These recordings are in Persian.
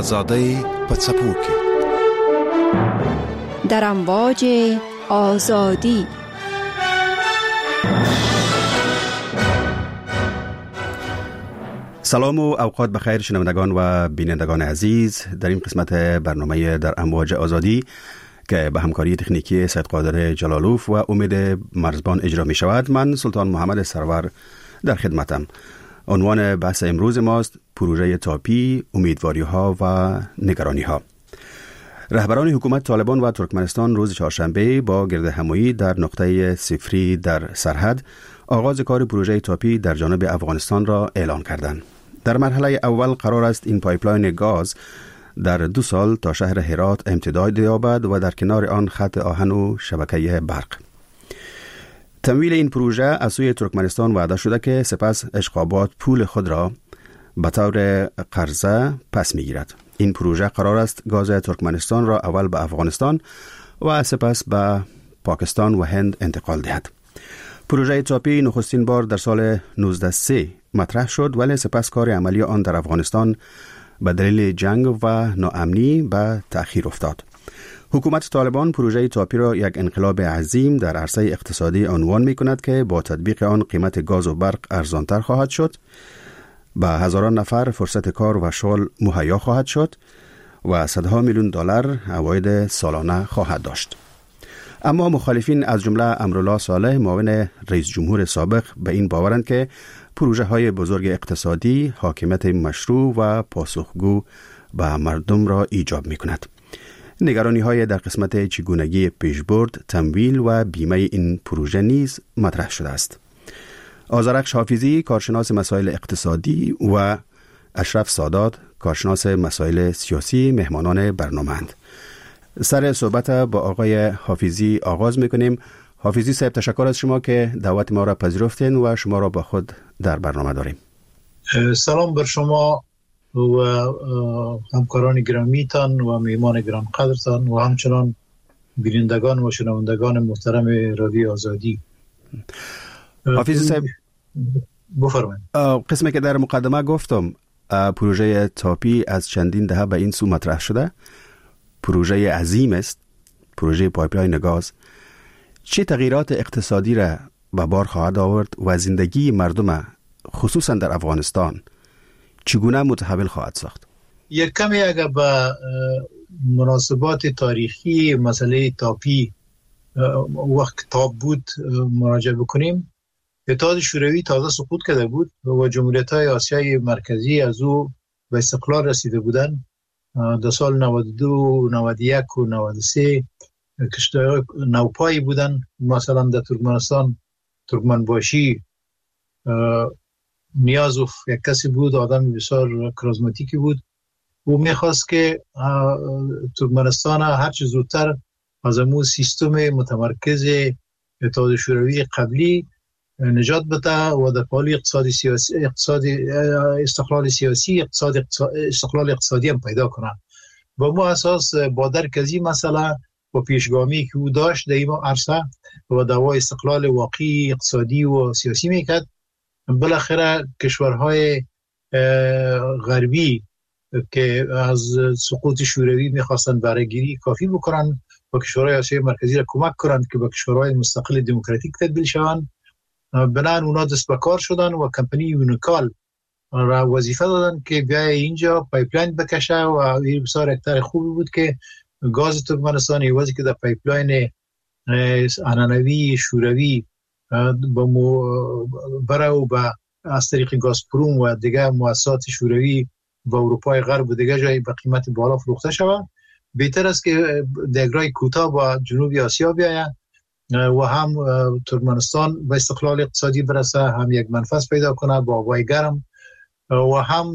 آزادی پڅپوکي در امواج آزادی. سلام و اوقات بخیر شنوندگان و بینندگان عزیز. در این قسمت برنامه در امواج آزادی که به همکاری تکنیکی سید قادر جلالوف و امید مرزبان اجرا می شود، من سلطان محمد سرور در خدمتم. عنوان بحث امروز ماست پروژه تاپی، امیدواری ها و نگرانی ها. رهبران حکومت طالبان و ترکمنستان روز چهارشنبه با گرد همایی در نقطه صفری در سرحد آغاز کار پروژه تاپی در جانب افغانستان را اعلان کردند. در مرحله اول قرار است این پایپلاین گاز در 2 سال تا شهر هرات امتداد یابد و در کنار آن خط آهن و شبکه برق. تمویل این پروژه از سوی ترکمنستان وعده شده که سپس اشقابات پول خود را به طور قرضه پس میگیرد. این پروژه قرار است گاز ترکمنستان را اول به افغانستان و سپس به پاکستان و هند انتقال دهد. پروژه تاپی نخستین بار در سال 1903 مطرح شد، ولی سپس کار عملی آن در افغانستان به دلیل جنگ و ناامنی به تأخیر افتاد. حکومت طالبان پروژه تاپی را یک انقلاب عظیم در عرصه اقتصادی عنوان می کند که با تطبیق آن قیمت گاز و برق ارزانتر خواهد شد، به هزاران نفر فرصت کار و شغل مهیا خواهد شد و صدها میلیون دلار عواید سالانه خواهد داشت. اما مخالفین از جمله امرالله صالح معاون رئیس جمهور سابق به این باورند که پروژه های بزرگ اقتصادی حاکمیت مشروع و پاسخگو به مردم را ایجاب می کند. نگرانی های در قسمت چگونگی پیشبرد، تمویل و بیمه این پروژه نیز مطرح شده است. آذرخش حافظی کارشناس مسائل اقتصادی و اشرف سادات کارشناس مسائل سیاسی مهمانان برنامه‌اند. سر صحبت با آقای حافظی آغاز میکنیم. حافظی صاحب، تشکر از شما که دعوت ما را پذیرفتین و شما را با خود در برنامه داریم. سلام بر شما و همکاران گرامیتان و میهمان گران قدرتان و همچنان بینندگان و شنوندگان محترم رادیو آزادی. حافظی صاحب بفرمایید. قسمی که در مقدمه گفتم، پروژه تاپی از چندین دهه به این سو مطرح شده. پروژه عظیم است، پروژه پایپلاین گاز. چه تغییرات اقتصادی را به بار خواهد آورد و زندگی مردم خصوصا در افغانستان چگونه متحول خواهد ساخت؟ یک کمی اگر به مناسبات تاریخی مسئله تاپی وقت کتاب بود مراجعه بکنیم، اتحاد شوروی تازه سقوط کرده بود و جمهوریت‌های آسیای مرکزی از او به استقلال رسیده بودند. در سال 92 91 و 93 کشورهای نوپایی بودن. مثلا در ترکمنستان ترکمنباشی نیازوف یک کسی بود، آدم بسیار کاریزماتیکی بود. او میخواست که ترکمنستان هرچه زودتر از امو سیستم متمرکز اتحاد شوروی قبلی نجات بده و در پالی استقلال سیاسی استقلال اقتصادی هم پیدا کنه. با مو اساس با درک از این مسئله و پیشگامی که او داشت در این عرصه و دعوای استقلال واقعی اقتصادی و سیاسی میکرد، بالاخره کشورهای غربی که از سقوط شوروی میخواستن برگیری کافی بکنن و کشورهای آسیای مرکزی را کمک کنند که به کشورهای مستقل دموکراتیک تبدیل شوند. بنان اونا دست به کار شدن و کمپانی یونیکال را وظیفه دادن که بیای اینجا پایپلاین بکشه و این بسیار اکتر خوبی بود که گاز ترکمنستان ایوازی که در پایپلاین عنعنوی شوروی بره و از طریق گازپروم و دیگه مؤسسات شوروی و اروپای غرب و دیگه جای به قیمت بالا فروخته شود. بهتر است که دگرای کوتاه با جنوبی آسیا بیاید و هم ترکمنستان به استقلال اقتصادی برسه، هم یک منفعت پیدا کنه با هوای گرم و هم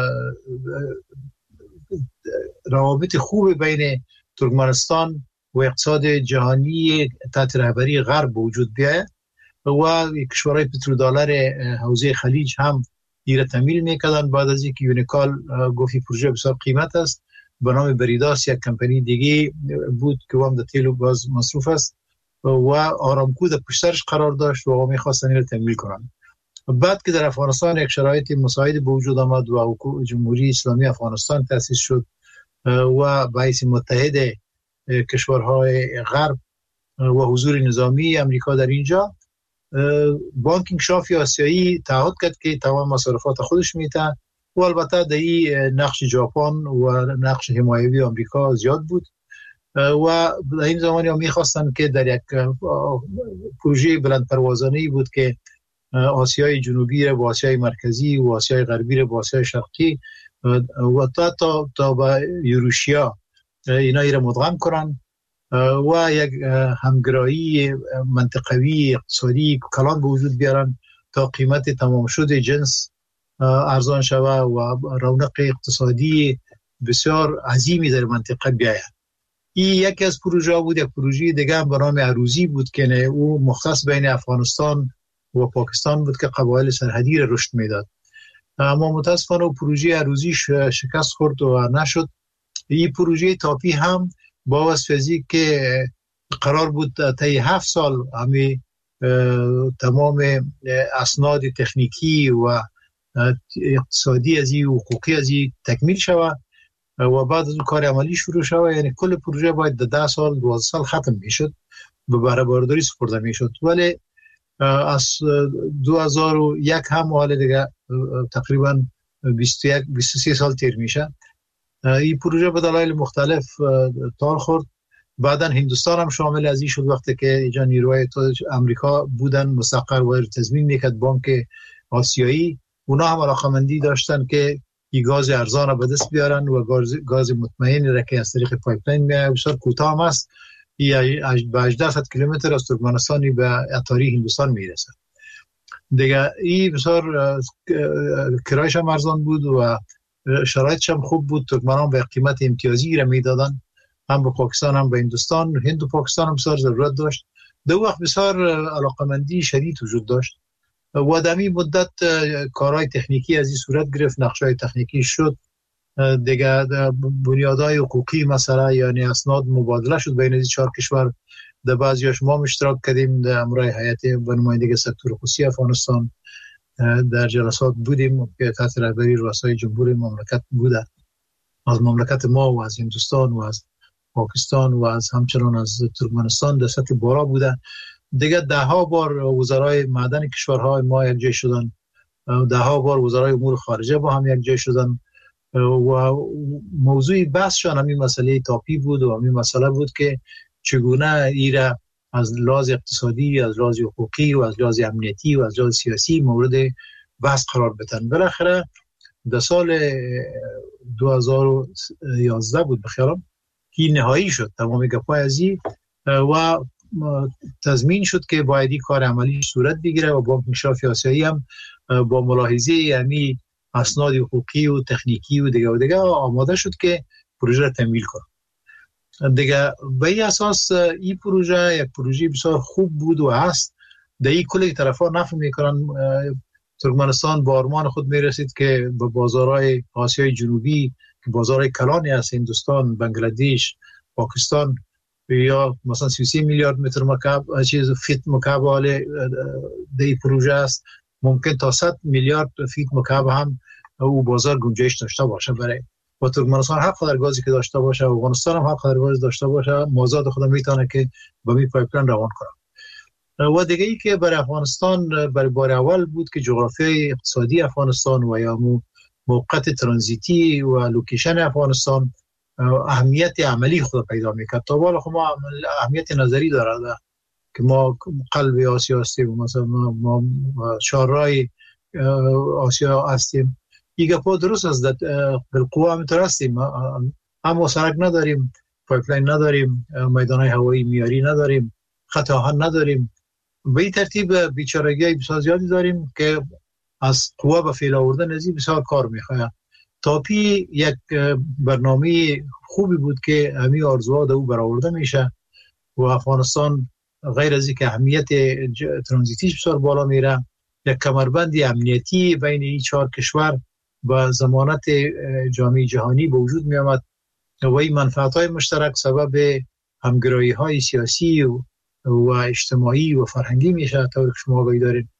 روابط خوب بین ترکمنستان و اقتصاد جهانی تحت رهبری غرب وجود بیاید و کشورهای پترودلار حوزه خلیج هم ایره تمویل میکردن. بعد از اینکه یونیکال گفتی پروژه بسیار قیمت است، به نام بریداس یک کمپانی دیگه بود که هم در تیل و گاز مصروف است و آرامکو در پشترش قرار داشت و میخواستن این رو تمویل کنن. بعد که در افغانستان یک شرایط مساعد به وجود آمد و جمهوری اسلامی افغانستان تأسیس شد و باعث متحد کشورهای غرب و حضور نظامی امریکا در اینجا، بانک انکشاف آسیایی تعهد کرد که تمام مصارفات خودش میته و البته در این نقش ژاپن و نقش حمایوی آمریکا زیاد بود و در این زمانی هم میخواستن که در یک پروژه بلند پروازانه‌ای بود که آسیای جنوبی را با آسیای مرکزی و آسیای غربی را با آسیای شرقی و تا به یوروشیا اینا را مدغم کنن و یک همگرایی منطقوی اقتصادی کلان به وجود بیارن تا قیمت تمام شده جنس ارزان شوه و رونق اقتصادی بسیار عظیمی در منطقه بیاید. این یکی از پروژه بود. یک پروژه دیگه هم به نام عروضی بود که او مختص بین افغانستان و پاکستان بود که قبایل سرحدی را رشد میداد، اما متاسفانه پروژه عروضی شکست خورد و نشد. این پروژه تاپی هم با واسطه که قرار بود طی 7 سال همه تمام اسناد تکنیکی و اقتصادی از این حقوقی از این تکمیل شود و بعد از اون کار عملی شروع شود، یعنی کل پروژه باید 10 سال 12 سال ختم میشد، به بهره برداری سپرده میشد. ولی از 2001 هم حال دیگه تقریبا 23 سال تیر میشه. این پروژه به دلایل مختلف تال خورد. بعدا هندوستان هم شامل از این شد وقتی که اینجا نیروهای امریکا بودن مستقر و تضمین میکرد بانک آسیایی. اونا هم علاقمندی داشتن که این گاز ارزان به دست بیارن و گاز مطمئنی را که از طریق پایپلاین میاد بسیار کوتاه هم است، به 1800 کیلومتر از ترکمنستانی به اتاری هندوستان میرسه دیگه. این بسیار کرایش هم ارزان بود و شرایطش هم خوب بود. ترکمنان به قیمت امتیازی را میدادن، هم به پاکستان هم به هندوستان. هند و پاکستان هم بسیار ضرورت داشت. دو وقت بسیار علاقمندی شدید وجود داشت و در این مدت کارهای تکنیکی از این صورت گرفت، نقشه‌های تکنیکی شد دیگه، بنیادهای حقوقی مثلا یعنی اسناد مبادله شد بین این 4 کشور. در بعضیاش ما اشتراک کردیم در امرای هیئت و نمایندگی سکتور خصوصی افغانستان در جلسات بودیم که تحت رهبری رؤسای جمهور مملکت بوده، از مملکت ما و از هندوستان و از پاکستان و از همچنان از ترکمنستان در سطح بالا بوده دیگه. 10 بار وزرای معدن کشورهای ما یک جای شدن، 10 بار وزرای امور خارجه با هم یک جای شدن و موضوع بحثشان همین مسئله تاپی بود و همین مسئله بود که چگونه ایره از لحاظ اقتصادی، از لحاظ حقوقی و از لحاظ امنیتی و از لحاظ سیاسی مورد بحث قرار بدن. بالاخره در سال 2011 بود بخیرم که نهایی شد تمام گپای ازی و تضمین شد که باید این کار عملی صورت بگیره و بانک انکشاف آسیایی هم با ملاحظه یعنی اسناد حقوقی و تکنیکی و دیگه آماده شد که پروژه را تمویل کنه دیگه. به این اساس این پروژه یک پروژه بسیار خوب بود و هست. در این کل طرفا نفع میکنن. ترکمنستان با آرمان خود میرسید که به بازارهای آسیای جنوبی که بازارهای کلانی هست، هندوستان، بنگلادش، پاکستان، یا مثلا 33 میلیارد متر مکعب چیز فیت مکعب حال در این پروژه است، ممکن تا 100 میلیارد فیت مکعب هم او بازار گنجایش داشته باشه برای و ترکمنستان حق در گازی که داشته باشه و افغانستان هم حق در گاز داشته باشه، مازاد خود میتونه که با می پایپلاین روان کنه. و دیگه ای که برای افغانستان برای بار اول بود که جغرافیای اقتصادی افغانستان و یا موقعیت ترانزیتی و لوکیشن افغانستان اهمیت عملی خود پیدا میکرد. تا بالا خب ما اهمیت نظری داره که ما قلب آسیا هستیم، مثلا ما شارای آسیا هستیم. این گپا درست است، در قوا همینطور هستیم، اما سرک نداریم، پایپلاین نداریم، میدانهای هوایی میاری نداریم، خط آهن نداریم. به این ترتیب بیچارگی بسیار زیادی داریم که از قوا به فعل آوردن ازی بسیار کار میخواه. تاپی یک برنامه خوبی بود که همین آرزوها در او برآورده میشه و افغانستان غیر از اینکه اهمیت ترانزیتیش بسیار بالا میره، یک کمربند امنیتی بین این 4 کشور با ضمانت جامعه جهانی به وجود می آمد و این منفعت‌های مشترک سبب همگرایی‌های سیاسی و اجتماعی و فرهنگی میشه. طور که شما آگاهی دارید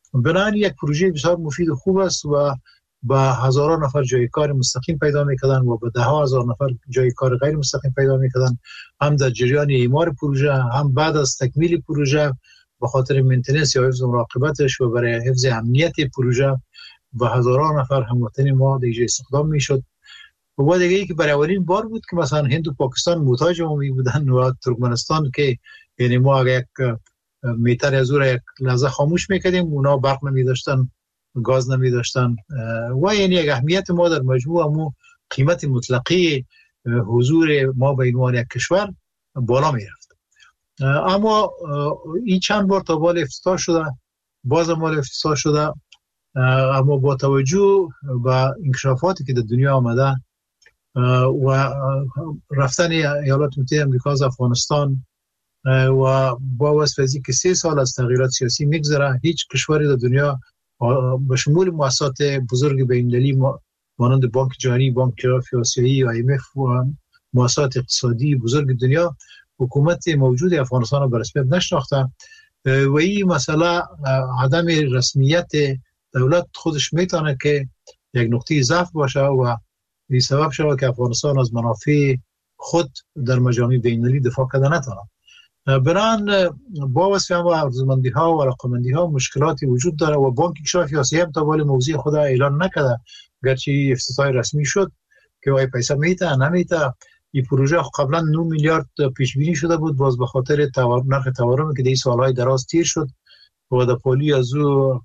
بنابراین یک پروژه بسیار مفید و خوب است و با هزاران نفر جای کار مستقیم پیدا می‌کردن و به ده ها هزار نفر جای کار غیر مستقیم پیدا می‌کردن، هم در جریان اعمار پروژه هم بعد از تکمیل پروژه به خاطر مینتیننس یا حفظ مراقبتش و برای حفظ امنیت پروژه و هزاران نفر هموطن ما دیگه استخدام میشد. و دیگه ای که برای اولین بار بود که مثلا هند و پاکستان محتاج ما می بودن و ترکمنستان که یعنی ما اگه یک میتر از اون یک لحظه خاموش میکردیم اونا برق نمی داشتن، گاز نمی داشتن و یعنی یک اهمیت ما در مجموع مو قیمت مطلقی حضور ما به عنوان یک کشور بالا می رفت. اما این چند بار تا بال افتتاح شده، باز مال افتتاح شده، اما با توجه به انکشافاتی که در دنیا آمده و رفتن ایالات متحده آمریکا از افغانستان و با واسطه که 3 سال از تغییرات سیاسی میگذره، هیچ کشوری در دنیا به شمول مؤسسات بزرگ بین‌المللی مانند بانک جهانی، بانک جهانی آسیایی و IMF و مؤسسات اقتصادی بزرگ دنیا حکومت موجود افغانستان را به رسمیت نشناخته و این مسئله عدم رسمیت دولت خودش میتونه که یک نقطه ضعف باشه و این سبب شود که افغانستان از منافع خود در مجامع بین‌المللی دفاع کرده نتونه. بنابراین با وصف هم ارزشمندی ها و رقمندی ها مشکلاتی وجود داره و بانک کشور آسیایی هم تا ولی موضوع خود اعلان نکرده، گرچه افتتاح رسمی شد که وای پیسه میته نمیته. این پروژه قبلا 9 میلیارد پیش بینی شده بود، باز به خاطر نرخ تورمی که در سالهای دراز تیر شد و در پالی از او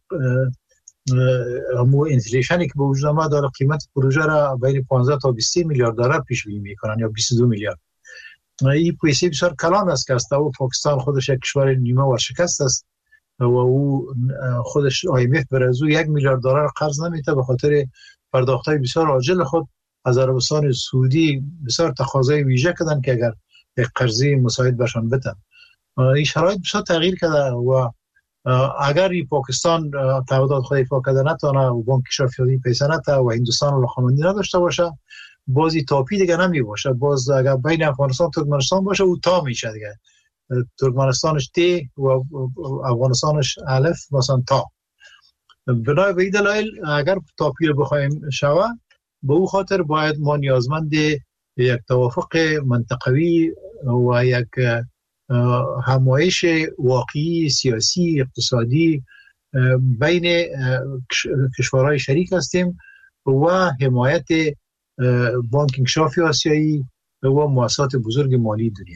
همون انفلیشنی که به وجود آمد داره قیمت پروژه را بین 15 تا 23 میلیارد دلار پیش بینی میکنن یا 22 میلیارد. این پیسه بسیار کلان است که است و پاکستان خودش یک کشور نیمه ورشکست است و او خودش IMF برای از او 1 میلیارد دلار قرض نمیده به خاطر پرداخت‌های بسیار عاجل خود. از عربستان سعودی بسیار تقاضای ویژه کردن که اگر یک قرضی مساعد برشان بدن. این شرایط بسیار تغییر کرده و اگر این پاکستان تعهدات خود ایفا کرده نتونه و بانک کشور پیسه نته و هندوستان رقمندی نداشته باشه، بازی تاپی دیگه نمی باشه. باز اگر بین افغانستان و ترکمنستان باشه او تا میشه دیگه، ترکمنستانش تی و افغانستانش الف مثلا تا. بنابراین به این دلایل اگر تاپی رو بخوایم شوه به او خاطر باید ما نیازمند یک توافق منطقوی و یک همایش واقعی سیاسی اقتصادی بین کشورهای شریک هستیم و حمایت بانک انکشاف آسیایی و مؤسسات بزرگ مالی دنیا.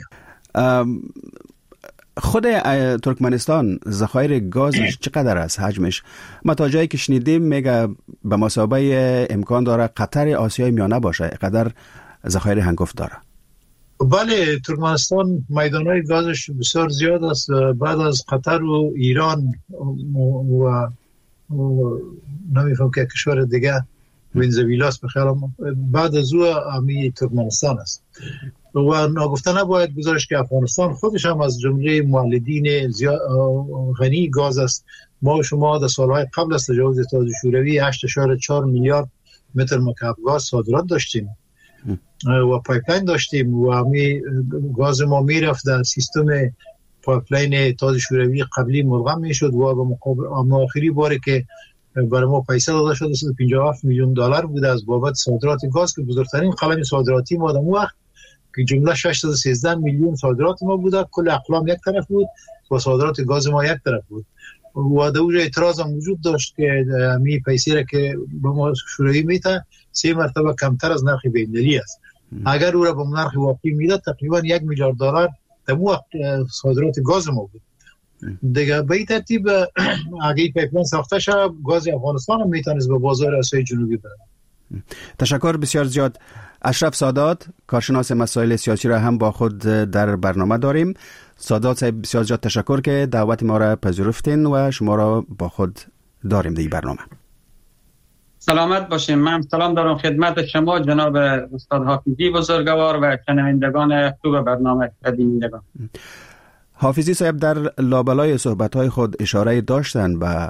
خود ترکمنستان ذخایر گازش چقدر است حجمش؟ ما تا جایی که شنیدیم میگه به مثابه امکان داره قطر آسیای میانه باشه، قدر ذخایر هنگفت داره. بله، ترکمنستان میدانهای گازش بسیار زیاد است. بعد از قطر و ایران و نمیفهم که کشور دیگه ونزوئلاست بخیرم، بعد از او امی ترکمنستان است و ناگفته نباید گذاشت که افغانستان خودش هم از جمله مولدین غنی گاز است. ما و شما در سالهای قبل از تجاوز اتحادیه شوروی 8.4 میلیارد متر مکعب گاز صادرات داشتیم و پایپلاین داشتیم و همی گاز ما میرفت در سیستم پایپلاین اتحادیه شوروی قبلی ملغم میشد و به مقابل آخری باری که برای ما پیسه داده شده 57 میلیون دلار بوده از بابت صادرات گاز که بزرگترین قلم صادراتی ما در اون وقت که جمله 613 میلیون صادرات ما بوده، کل اقلام یک طرف بود و صادرات گاز ما یک طرف بود و در اونجا اعتراض هم وجود داشت که می پیسه را که به ما شوروی میته 3 مرتبه کمتر از نرخ بین‌المللی است. اگر او را به نرخ واقعی میداد تقریبا 1 میلیارد دلار در اون وقت صادرات گاز ما بود. دیگه به این ترتیب اگه پیپلاین ساخته شد گاز افغانستان هم میتونست به بازار آسیای جنوبی بره. تشکر بسیار زیاد. اشرف سادات، کارشناس مسائل سیاسی را هم با خود در برنامه داریم. سادات صاحب بسیار زیاد تشکر که دعوت ما را پذیرفتین و شما را با خود داریم در این برنامه. سلامت باشیم. من سلام دارم خدمت شما جناب استاد حافظی بزرگوار و شنوندگان خوب برنامه بینندگان. حافظی صاحب در لابلای صحبت‌های خود اشاره داشتن به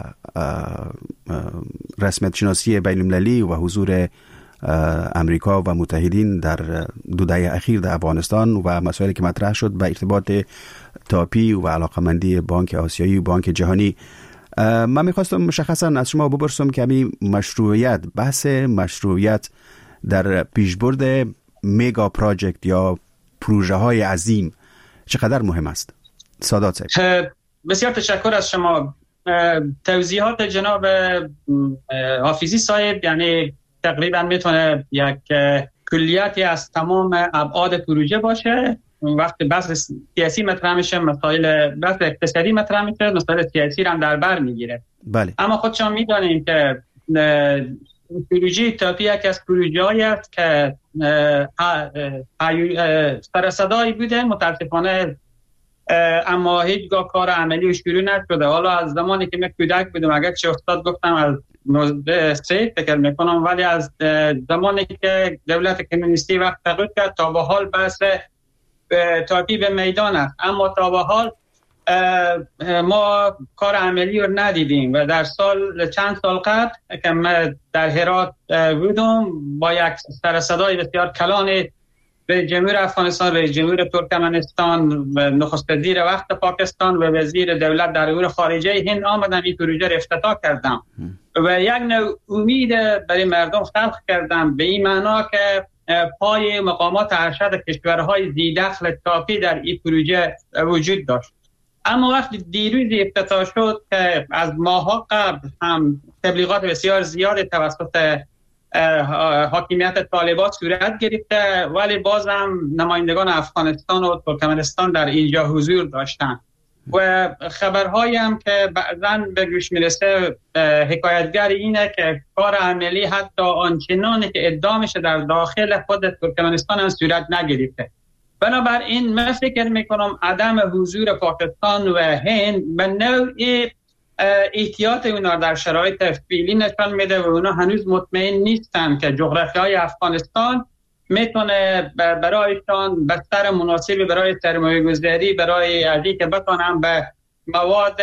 رسمیت شناسی بین‌المللی و حضور امریکا و متحدین در 2 دهه اخیر در افغانستان و مسائلی که مطرح شد به ارتباط تاپی و علاقمندی بانک آسیایی و بانک جهانی. من میخواستم مشخصا از شما بپرسم که همین مشروعیت، بحث مشروعیت در پیشبرد میگا پراجکت یا پروژه های عظیم چقدر مهم است؟ سادات صاحب. بسیار تشکر از شما. توضیحات جناب حافظی صاحب یعنی تقریبا میتونه یک کلیتی از تمام ابعاد پروژه باشه. وقتی بحث سیاسی مطرح میشه، مسائل بحث اقتصادی مطرح میشه، مسائل سیاسی رو هم در بر میگیره. بله. اما خودشان میدونیم که پروژه تاپی یکی از پروژه‌هایی است که سر صدایی بوده متاسفانه، اما هیچگاه کار عملی و شروع نشده. حالا از زمانی که من کودک بودم، اگر چه استاد گفتم از 93 فکر میکنم، ولی از زمانی که دولت کمونیستی وقت تغییر کرد تا به حال بحث تاپی به میدان است، اما تا به حال ما کار عملی رو ندیدیم. و در چند سال قبل که من در هرات بودم، با یک سر صدای بسیار کلان رئیس جمهور افغانستان، رئیس جمهور ترکمنستان، نخست وزیر وقت پاکستان و وزیر دولت در امور خارجه هند آمدم این پروژه را افتتاح کردم و یک نوع امید برای مردم خلق کردم، به این معنا که پای مقامات ارشد کشورهای ذی دخل تاپی در این پروژه وجود داشت. اما وقتی دیروز افتتاح شد که از ماها قبل هم تبلیغات بسیار زیاد توسط حاکمیت طالبان صورت گرفته، ولی بازم نمایندگان افغانستان و ترکمنستان در اینجا حضور داشتند و خبرهایی هم که بعضاً به گوش میرسه حکایتگر اینه که کار عملی حتی آنچنانی که ادعا میشه در داخل خود ترکمنستان هم صورت نگرفته. بنابراین من فکر میکنم عدم حضور پاکستان و هند به نوعی احتیاط اونا در شرایط فعلی نشان میده و اونا هنوز مطمئن نیستن که جغرافیای افغانستان میتونه برایشان بستر مناسبی برای سرمایه گذاری، برای ازی که بتونن به مواد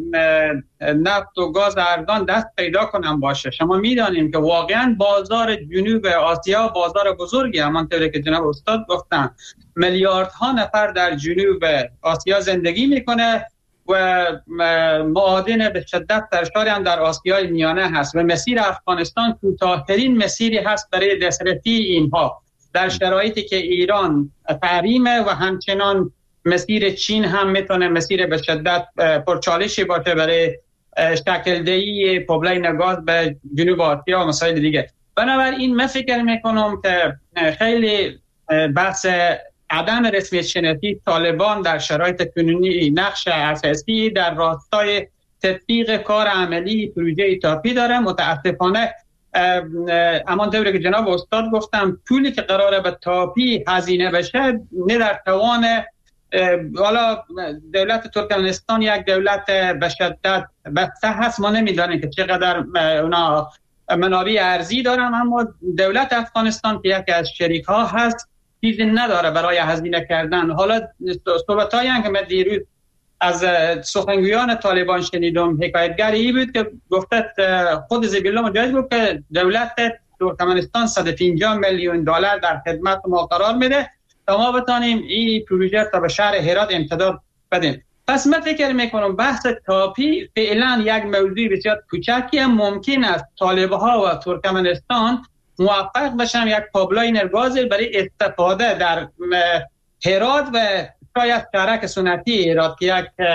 نفت و گاز ارزان دست پیدا کنن باشه. شما میدانیم که واقعا بازار جنوب آسیا بازار بزرگی، همانطوری که جناب استاد گفتن، میلیاردها نفر در جنوب آسیا زندگی میکنه و معادن به شدت سرشاری هم در آسیای میانه هست و مسیر افغانستان کوتاه‌ترین مسیری هست برای دسترسی اینها در شرایطی که ایران تحریمه و همچنان مسیر چین هم میتونه مسیر به شدت پرچالشی باشه برای شکل‌دهی پیپلاین گاز به جنوب آسیا و مسائل دیگه. بنابراین من فکر میکنم که خیلی بحث عدم رسمیت شناسی طالبان در شرایط کنونی نقش اساسی در راستای تطبیق کار عملی پروژه تاپی داره. متاسفانه همانطوری که جناب استاد گفتم، پولی که قراره به تاپی هزینه بشه نه در توان، حالا دولت ترکمنستان یک دولت به شدت بسته هست، ما نمیدانیم که چقدر اونا منابع ارزی دارن، اما دولت افغانستان که یکی از شریک ها هست چیزی نداره برای هزینه کردن. حالا صحبتایی که من دیروز از سخنگویان طالبان شنیدم، حکایتگری بود که گفته خود زبیلا مجاهد گفت که دولت ترکمنستان 150 میلیون دلار در خدمت ما قرار میده تا ما بتانیم این پروژه تا به شهر هرات امتداد بدیم. پس من فکر میکنم بحث تاپی فعلا یک موضوع بسیار کوچکی، ممکن است طالبها و ترکمنستان موفق بشن یک پیپلاین گاز برای استفاده در هرات و شاید شرک سنتی هرات که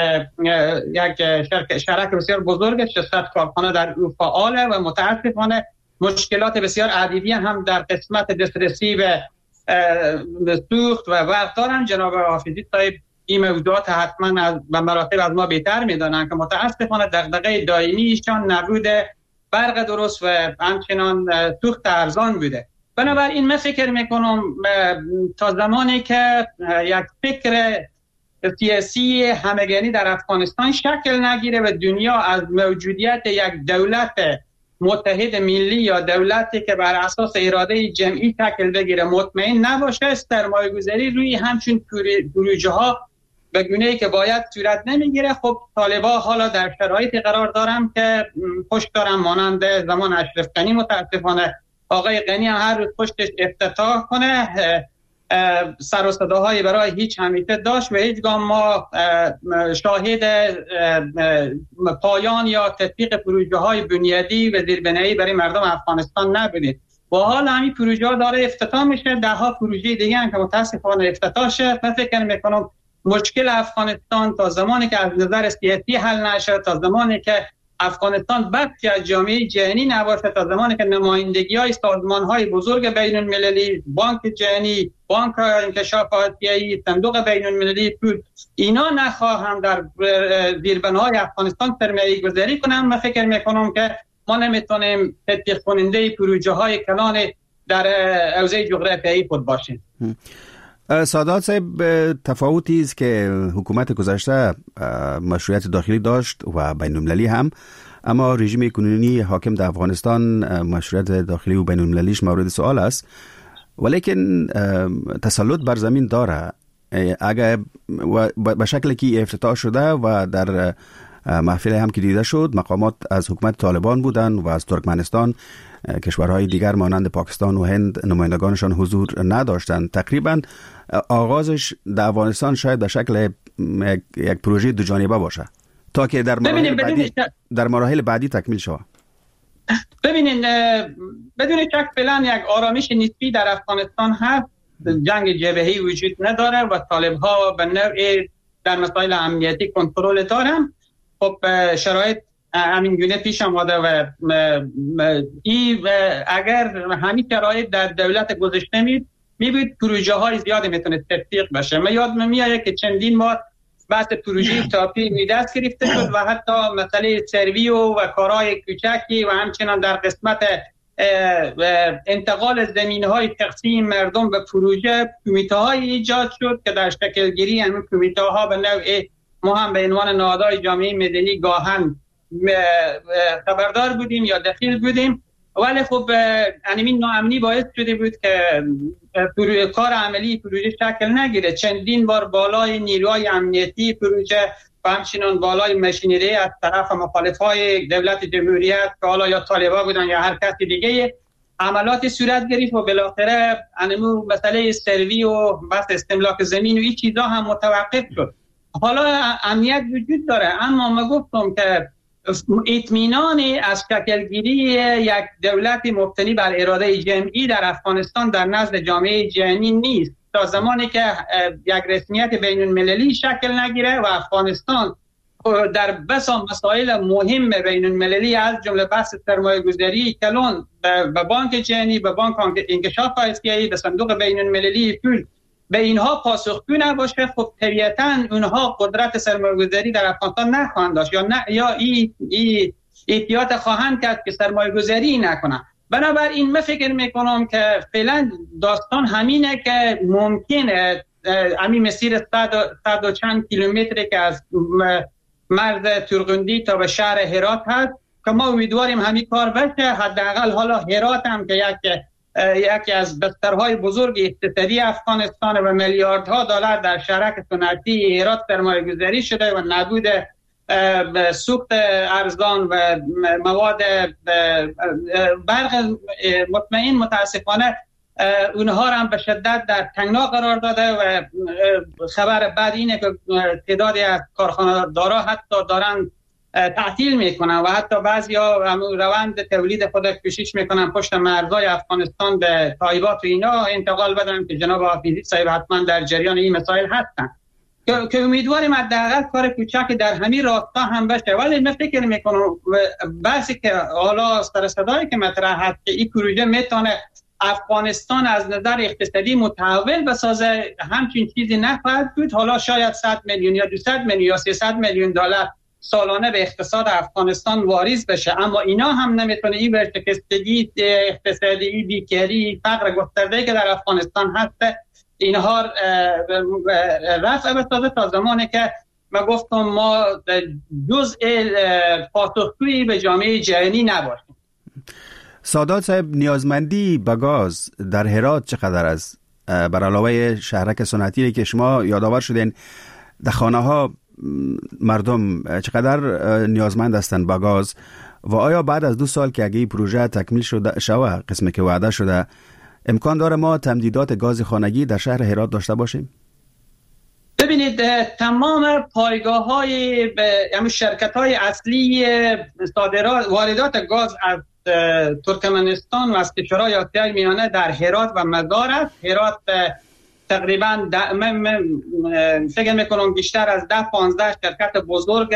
یک شرک بسیار بزرگ 600 کارخانه در او فعاله و متاسفانه مشکلات بسیار عدیدی هم در قسمت دسترسی به سوخت و برق دارن. جناب حافظی صاحب این موضوعات حتما به مراتب از ما بهتر میدانن که متاسفانه دغدغه دائمیشان نبود برق درست و همچنان سوخت ارزان بوده. بنابراین من فکر میکنم تا زمانی که یک فکر سیاسی همگانی در افغانستان شکل نگیره و دنیا از موجودیت یک دولت متحد ملی یا دولتی که بر اساس اراده جمعی شکل بگیره مطمئن نباشه، سرمایه گذاری روی همچون پروژه ها به گونه‌ای که باید صورت نمیگیره. خب طالبان حالا در شرایطی قرار دارن که پشت دارن، مانند زمان اشرف غنی. متاسفانه آقای غنی هم هر روز پشتش افتتاح کنه سر و صداهای برای هیچ همیشه داشت و هیچگاه ما شاهد پایان یا تطبیق پروژه های بنیادی و زیربنایی برای مردم افغانستان نبودیم. و حال همین پروژه ها داره افتتاح میشه، 10 پروژه دیگه هم که متاسفانه افتتاح شد. من فکر میکنم مشکل افغانستان تا زمانی که از نظر سیاسی حل نشه، تا زمانی که افغانستان بخشی از جامعه جهانی نباشه، تا زمانی که نمایندگی‌های سازمان‌های بزرگ بین‌المللی، بانک جهانی، بانک انکشاف آسیایی، صندوق بین‌المللی پول اینا نخواهند در زیربناهای افغانستان سرمایه‌گذاری کنند، من فکر می‌کنم که ما نمیتونیم تطبیق کننده پروژه‌های کلان در حوزه جغرافیایی خود باشیم. سادات صاحب، تفاوتی است که حکومت گذشته مشروعیت داخلی داشت و بین‌المللی هم، اما رژیم کنونی حاکم در افغانستان مشروعیت داخلی و بین‌المللیش مورد سوال است، ولیکن تسلط بر زمین داره. اگر به شکلی که افتتاح شده و در محفل هم که دیده شد، مقامات از حکومت طالبان بودن و از ترکمنستان، کشورهای دیگر مانند پاکستان و هند نمایندگانشان حضور نداشتند. تقریبا آغازش در افغانستان شاید به شکل یک پروژه دو جانبه باشه تا که در مراحل بعدی تکمیل شود. ببینید، بدون شک فعلا یک آرامش نسبی در افغانستان هست. جنگ جبهه‌ای وجود نداره و طالب‌ها به نوعی در مسائل امنیتی کنترل دارن. خب شرایط همین گونه پیش آمده و اگر همین شرایط در دولت گذشته میبود پروژه های زیادی میتونه تطبیق بشه. من یادم میاد که چندین بار بحث پروژه تاپی دست گرفته شد و حتی مسئله سرویو و کارهای کوچکی و همچنان در قسمت انتقال زمین‌های شخصی مردم به پروژه کمیته‌های ایجاد شد که در شکل گیری همین کمیته‌ها به نوعی ما هم به عنوان نهادهای جامعه مدنی گاهن خبردار بودیم یا دخیل بودیم، ولی خب همین ناامنی باعث شده بود که کار عملی پروژه شکل نگیره. چندین بار بالای نیروهای امنیتی پروژه و همچنان بالای ماشینری از طرف مخالفای دولت جمهوریت که حالا یا طالبان بودن یا هر کسی دیگه عملاتی صورت گرفت و بالاخره انمو مسئله سروی و بحث استملاک زمین و این چیزا هم متوقف شد. حالا امنیت وجود داره، اما ما گفتم که اطمینانی از شکلگیری یک دولت مبتنی بر اراده جمعی در افغانستان در نزد جامعه جهانی نیست تا زمانی که یک رسمیت بین المللی شکل نگیره و افغانستان در بسا مسائل مهم بین المللی از جمله بحث سرمایه گذاری کلان به بانک جهانی، به بانک انکشاف آسیایی، به صندوق بین المللی پول به اینها پاسخگو نباشه، خب طبیعتاً اونها قدرت سرمایه‌گذاری در افغانستان نخواهند داشت یا احتیاط خواهند کرد که سرمایه‌گذاری نکنن. بنابراین من فکر میکنم که فعلا داستان همینه که ممکنه همین مسیر 100 و چند کیلومتری که از مرز تورغندی تا به شهر هرات هست که ما امیدواریم همین کار بشه. حداقل حالا هرات هم که یکی از بسترهای بزرگ اقتصادی افغانستان و میلیاردها دلار در شرک صنعتی هرات سرمایه‌گذاری شده و نبود سوخت ارزان و مواد برق مطمئن متاسفانه اونها هم به شدت در تنگنا قرار داده و خبر بعد اینه که تعدادی از کارخانه‌دارا حتی دارن تعطیل میکنن و حتی بعضیا روند تولید خود کوشش میکنن پشت مرزهای افغانستان به تایبات و اینا انتقال بدن که جناب حافظی صاحب حتما در جریان این مسائل هستن که امیدواریم حداقل کار کوچک در همین راستا هم بشه. ولی من فکر میکنم بحثی که حالا سر صدایی که مطرح هست که این پروژه میتونه افغانستان از نظر اقتصادی متحول بسازه، همچین چیزی نخواهد بود. حالا شاید 100 میلیون یا 200 میلیون یا 300 میلیون دلار سالانه به اقتصاد افغانستان واریز بشه، اما اینا هم نمیتونه این ورشکستگی اقتصادی، بیکاری، فقر گسترده که در افغانستان هست اینها رفع بسازه تا زمانی که ما گفتم ما جزء پاسخگویی به جامعه جهانی نباشیم. سادات صاحب، نیازمندی به گاز در هرات چقدر است؟ بر علاوه شهرک صنعتی که شما یادآور شدین، در خانه ها مردم چقدر نیازمند هستند به گاز و آیا بعد از 2 سال که اگه این پروژه تکمیل شده قسمی که وعده شده امکان داره ما تمدیدات گاز خانگی در شهر هرات داشته باشیم؟ ببینید تمام پایگاه‌های یعنی شرکت‌های اصلی صادرات واردات گاز از ترکمنستان و از کشورهای آسیای میانه در هرات و مزار است. هرات تقریبا فکر میکنم بیشتر از 10-15 شرکت بزرگ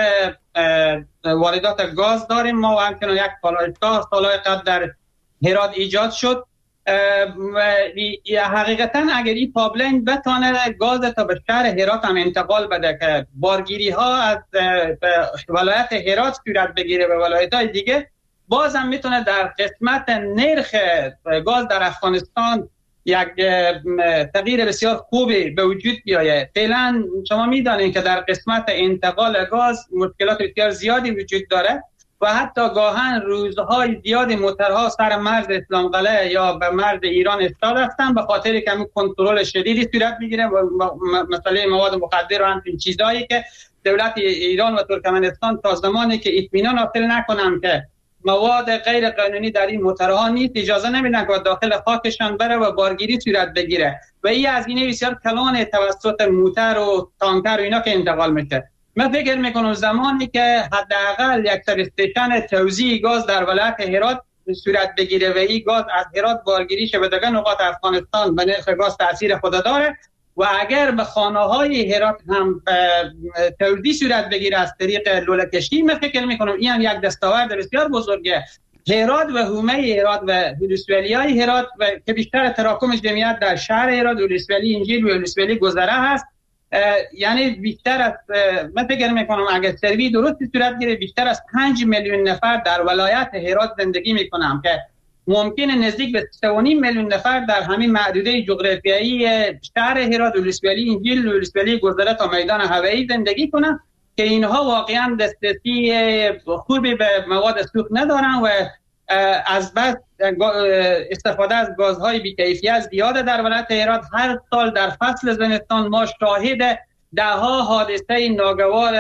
واردات گاز داریم ما و همچنان یک پالایشگاه سالهای قبل در هرات ایجاد شد و حقیقتا اگر این پایپلاین بتونه گاز تا به شهر هرات هم انتقال بده که بارگیری ها از ولایت هرات صورت بگیره به ولایت های دیگه، باز هم میتونه در قسمت نرخ گاز در افغانستان یک تغییر بسیار خوبی به وجود بیاید. فعلا شما میدانید که در قسمت انتقال گاز مشکلات بسیار زیادی وجود داره و حتی گاهن روزهای زیادی موترها سر مرز اسلام قلعه یا به مرز ایران ایستاده هستند به خاطر که کنترل شدیدی صورت میگیره و مسئله مواد مخدر و همین چیزایی که دولت ایران و ترکمنستان تا زمانی که اطمینان حاصل نکنن که مواد غیر قانونی در این موترها نیست اجازه نمیدن که داخل خاکشان بره و بارگیری صورت بگیره و این هزینه بسیار کلان توسط موتر و تانکر و اینا که انتقال میشه. من فکر میکنم زمانی که حداقل یک سر استیشن توزیع گاز در ولایت هرات صورت بگیره و این گاز از هرات بارگیری شه به دیگر نقاط افغانستان به نرخ گاز تاثیر خود داره و اگر به خانه‌های هرات هم توزیع صورت بگیره از طریق لوله کشی، من فکر میکنم این هم یک دستاورد بسیار بزرگه. هرات و حومه هرات و ولسوالی‌های هرات و که بیشتر تراکم جمعیت در شهر هرات، ولسوالی انجیل و ولسوالی گذره هست، یعنی بیشتر از من فکر میکنم اگر سروی درستی صورت گیره بیشتر از 5 میلیون نفر در ولایت هرات زندگی میکنن که ممکنه نزدیک به 3.5 میلیون نفر در همین محدوده جغرافیایی شهر هرات، ولسوالی انجیل و ولسوالی گذره تا میدان هوایی زندگی کنن که اینها واقعا دسترسی خوبی به مواد سوخت ندارن و از بس استفاده از گازهای بی‌کیفیت زیاده در ولایت هرات. هر سال در فصل زمستان ما شاهد ده‌ها حادثه ناگوار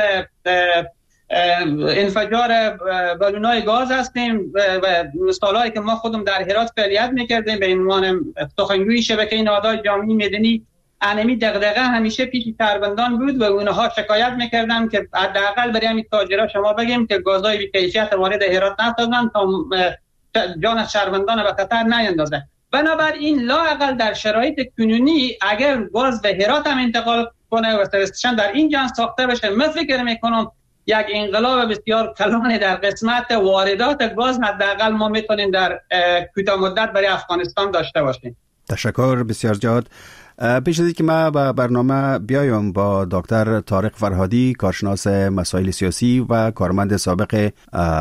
انفجار بالونای گاز هستیم و سالهایی که ما خودم در هرات فعالیت میکردیم به عنوان سخنگوی شبکه نهادهای جامعه مدنی، انمی دغدغه همیشه پیش شهروندان بود و اونها شکایت میکردن که حداقل برای همین تاجرها شما بگیم که گازهای بی‌کیفیت وارد هرات نسازن تا جان شهروندان به خطر نیندازه. بنابراین لااقل در شرایط کنونی اگر گاز به هرات هم انتقال کنه و استیشن در این جان ساخته بشه، من فکر میکنم یک انقلاب بسیار کلان در قسمت واردات گاز حداقل ما میتونیم در کوتاه مدت برای افغانستان داشته باشیم. تشکر بسیار زیاد. پیش از اینکه ما به برنامه بیایم با دکتر طارق فرهادی، کارشناس مسائل سیاسی و کارمند سابق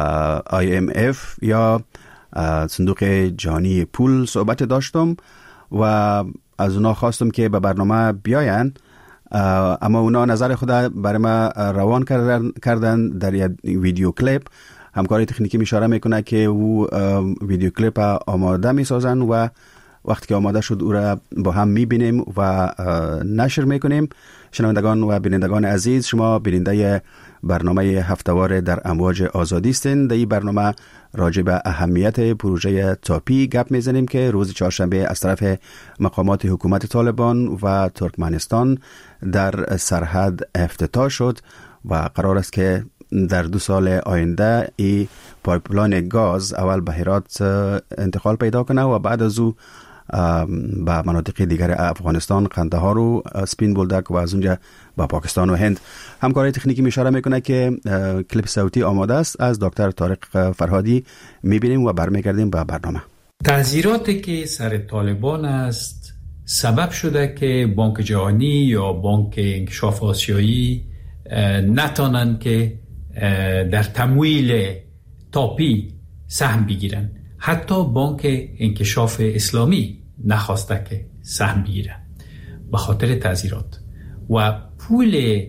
IMF یا صندوق جهانی پول صحبت داشتم و از اونا خواستم که به برنامه بیاین، اما اونا نظر خود برای ما روان کردن در یک ویدیو کلیپ. همکاری تکنیکی اشاره میکنه که او ویدیو کلیپ آماده میسازن و وقتی که آماده شد او را با هم میبینیم و نشر میکنیم. شنوندگان و بینندگان عزیز، شما بیننده برنامه هفتهوار در امواج آزادی هستین. در این برنامه راجع به اهمیت پروژه تاپی گپ میزنیم که روز چهارشنبه از طرف مقامات حکومت طالبان و ترکمنستان در سرحد افتتاح شد و قرار است که در 2 سال آینده این پایپلاین گاز اول به هرات انتقال پیدا کنه و بعد از او به مناطق دیگر افغانستان، قندهار و سپین بولدک و از اونجا با پاکستان و هند. همکاری تکنیکی اشاره میکنه که کلیپ صوتی آماده است. از دکتر طارق فرهادی میبینیم و برمیگردیم به برنامه. تحذیراتی که سر طالبان است سبب شده که بانک جهانی یا بانک انکشاف آسیایی نتانند که در تمویل تاپی سهم بگیرن. حتی بانک انکشاف اسلامی نخواسته که سهم بگیره به خاطر تحذیرات و پول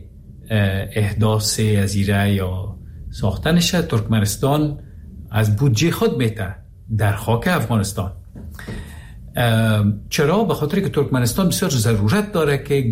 احداث جزیره یا ساختنش ترکمنستان از بودجه خود میته در خاک افغانستان. چرا؟ به خاطر که ترکمنستان بسیار ضرورت داره که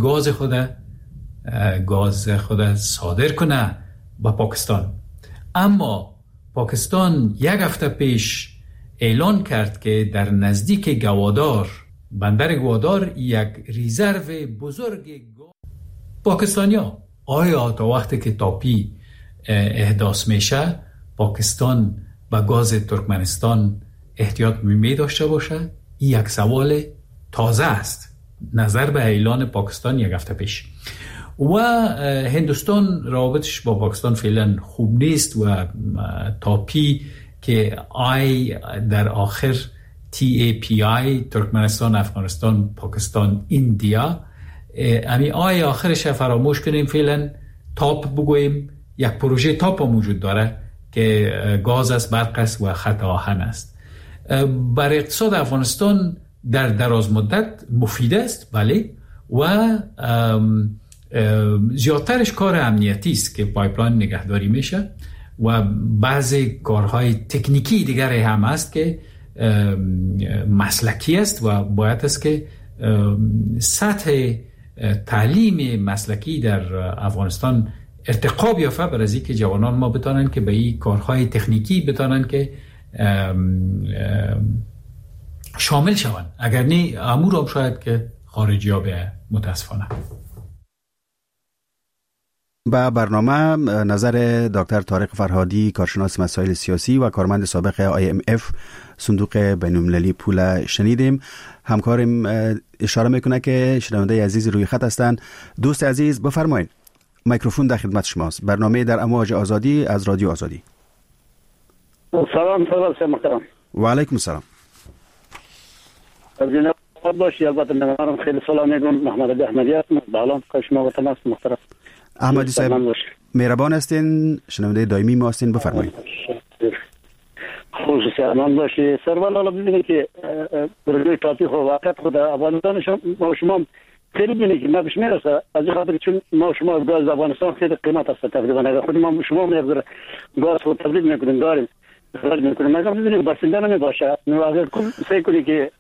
گاز خود صادر کنه به پاکستان. اما پاکستان 1 هفته پیش اعلان کرد که در نزدیک گوادار بندر گوادار یک ریزرو بزرگ پاکستانیا. آیا تا وقتی که تاپی احداث میشه پاکستان به گاز ترکمنستان احتیاط می داشته باشه؟ این یک سوال تازه است نظر به اعلان پاکستان یک هفته پیش. و هندوستان روابطش با پاکستان فعلا خوب نیست و تاپی که آی در آخر TAPI ترکمنستان، افغانستان، پاکستان، ایندیا، امی آی آخرش فراموش کنیم، فعلا تاپ بگوییم. یک پروژه تاپ موجود داره که گاز است، برق است و خط آهن است. بر اقتصاد افغانستان در دراز مدت مفید است بله، و زیادترش کار امنیتی است که پایپلاین نگهداری میشه و بعضی کارهای تکنیکی دیگر هم است که مسلکی است و باید است که سطح تعلیم مسلکی در افغانستان ارتقا بیافته بر از اینکه جوانان ما بتانن که به این کارهای تکنیکی بتانن که شامل شوند. اگر نه امور هم شاید که خارجی ها به متاسفانه. با برنامه نظر دکتر طارق فرهادی، کارشناس مسائل سیاسی و کارمند سابق IMF صندوق بین‌المللی پول شنیدیم. همکارم اشاره میکنه که شنونده عزیز روی خط هستند. دوست عزیز بفرمایید، میکروفون در خدمت شماست. برنامه در امواج آزادی از رادیو آزادی. سلام محترم. و علیکم السلام. از جناب باشی. البته من خیلی سلام میگم. محمد علی احمدی هستم. سلام شما و تماس محترم. احمدی صاحب مهربان هستین، شنونده دائمی ما هستین، بفرمایید. خصوصی امان باشی. سروال حالا ببینید که پروژه تاپی واقعا خود افغانستان شما خیلی بینید که نبش میرسه، از این خاطر چون ما شما از گاز افغانستان خیلی قیمت است تقریبا. اگر خود ما شما میگذره گاز خود تولید میکنیم داریم اخراج میکنیم، مگر ببینید بسنده نمیباشه. اگر کل سعی کنید که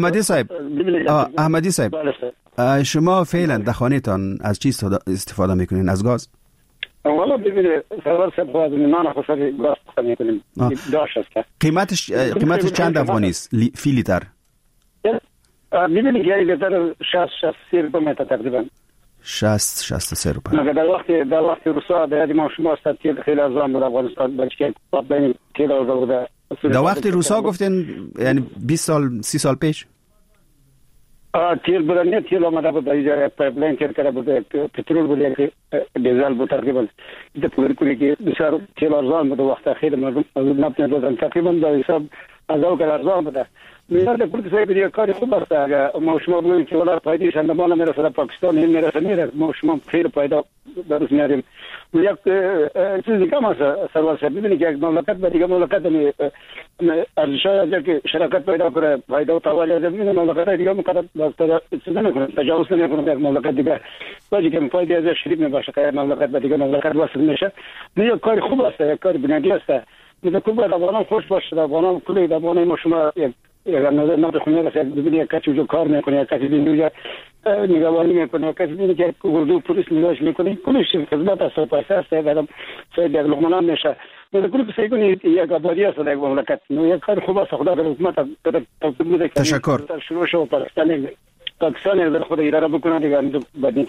احمدی صاحب شما فعلا در خانه‌تان از چی استفاده میکنین؟ از گاز؟ والا ببینید سرور صاحب خواهد نان خوشحالی گاز استفاده میکنیم. داشت است قیمتش چند افغانی است فی لیتر؟ ببینید که یک لیتر 60 روپیه تقریبا. 63 روپیه. مگر در وقت روسا در ما شما است خیلی ارزان بود افغانستان بلکه بین کیلو بوده. در وقت روسا گفتین یعنی 20 سال 30 سال پیش؟ تیل بودن، تیل آمده بود در پایپلاین تیر کرده بود، پترول بود که دیزل بود تقریبا. این پول کنی که بسیار تیل ارزان بود وقت خیلی مردم نفت ندادن تقریبا در حساب از او که ارزان بوده. میاد پول که یک کاری خوب است. اگر ما شما بگوییم که ولی پایدیش اندمان میرسه در پاکستان این میرسه میره، ما شما خیلی پایدا درست میاریم. یک چیزی کم است سروال صاحب. ببینید که یک مملکت به دیگه مملکت ارزش‌های از که شراکت پیدا کنه، فایده و توالی از این مملکت دیگه مقدر چیز نمیکنه، تجاوز نمیکنه یک مملکت دیگه. ولی که فایده از شریک نباشه که مملکت به دیگه مملکت وصل میشه. یک کار خوب است، یک کار بنیادی است. میگه خوب افغانان خوش باشه، افغانان کلی افغانان ما شما اگر نظر خونه رسید ببینید کسی جو کار میکنه، کسی بینجا نگهبانی میکنه، کسی ببینید که اردو پلیس نگاهش میکنه، کلش خدمت است، پایسته است. آدم شاید یک لقمه نمیشه. من کلی سعی کنید یک آبادی است در یک مملکت. یک کار خوب است. خدا در حکومت توفیق تشکر. شروع شو پاکستان در خود اداره بکنه دیگه.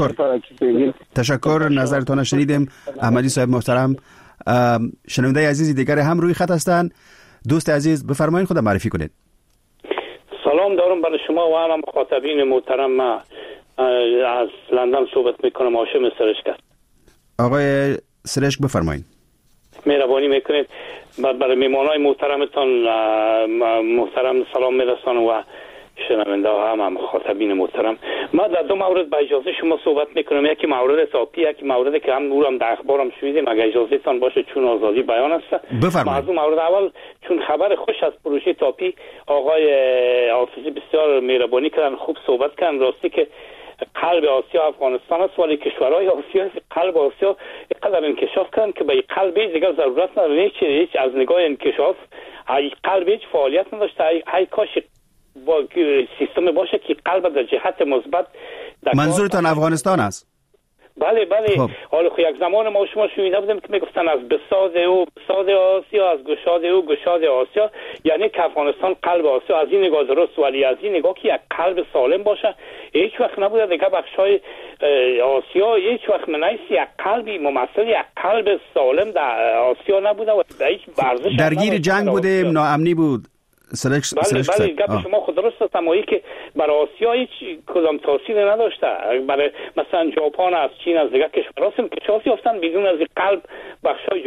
تشکر. نظرتون شنیدیم. احمدی صاحب محترم. شنونده عزیزی دیگر هم روی خط هستند. دوست عزیز بفرمایید خود معرفی کنید. سلام دارم برای شما و هم مخاطبین محترم. از لندن صحبت میکنم. هاشم سرشک. آقای سرشک بفرمایید. مهربانی میکنید. برای میمانای محترمتان محترم سلام میرسانم و شنونده ها هم مخاطبین محترم. ما در دو مورد با اجازه شما صحبت میکنم. یکی مورد تاپی، یکی موردی که هم نورم در اخبارم شنیدیم. اگر اجازه تان باشه چون آزادی بیان است. بفرمایید. موضوع مورد اول چون خبر خوش از پروژه تاپی آقای حافظی بسیار مهربانی کردن، خوب صحبت کردن. راستی که قلب آسیا افغانستان است، ولی کشورهای آسیا قلب آسیا اینقدر انکشاف کردن که به قلب دیگه ضرورت نداره. هیچ از نگاه انکشاف قلب هیچ فعالیت نداشته. ای کاش با سیستم باشه که قلب در جهت مثبت. منظورتان افغانستان است؟ بله حالا یک زمان ما شما شنیده بودیم که میگفتن از بساط آسیا، از گشاد آسیا، یعنی که افغانستان قلب آسیا. از این نگاه درست، ولی از این نگاه که یک قلب سالم باشه هیچ وقت نبوده دیگه بخشای آسیا هیچ وقت منیست یک قلبی ممثل یک قلب سالم در آسیا نبوده و در هیچ ورزش درگیر جنگ بودیم، ناامنی بود. بله گپ شما خود درست است، اما که برای آسیا هیچ کدام تاثیر نداشته. برای مثلا ژاپن، از چین، از دیگر کشورها هم کشاف یافتن بدون از قلب بخشای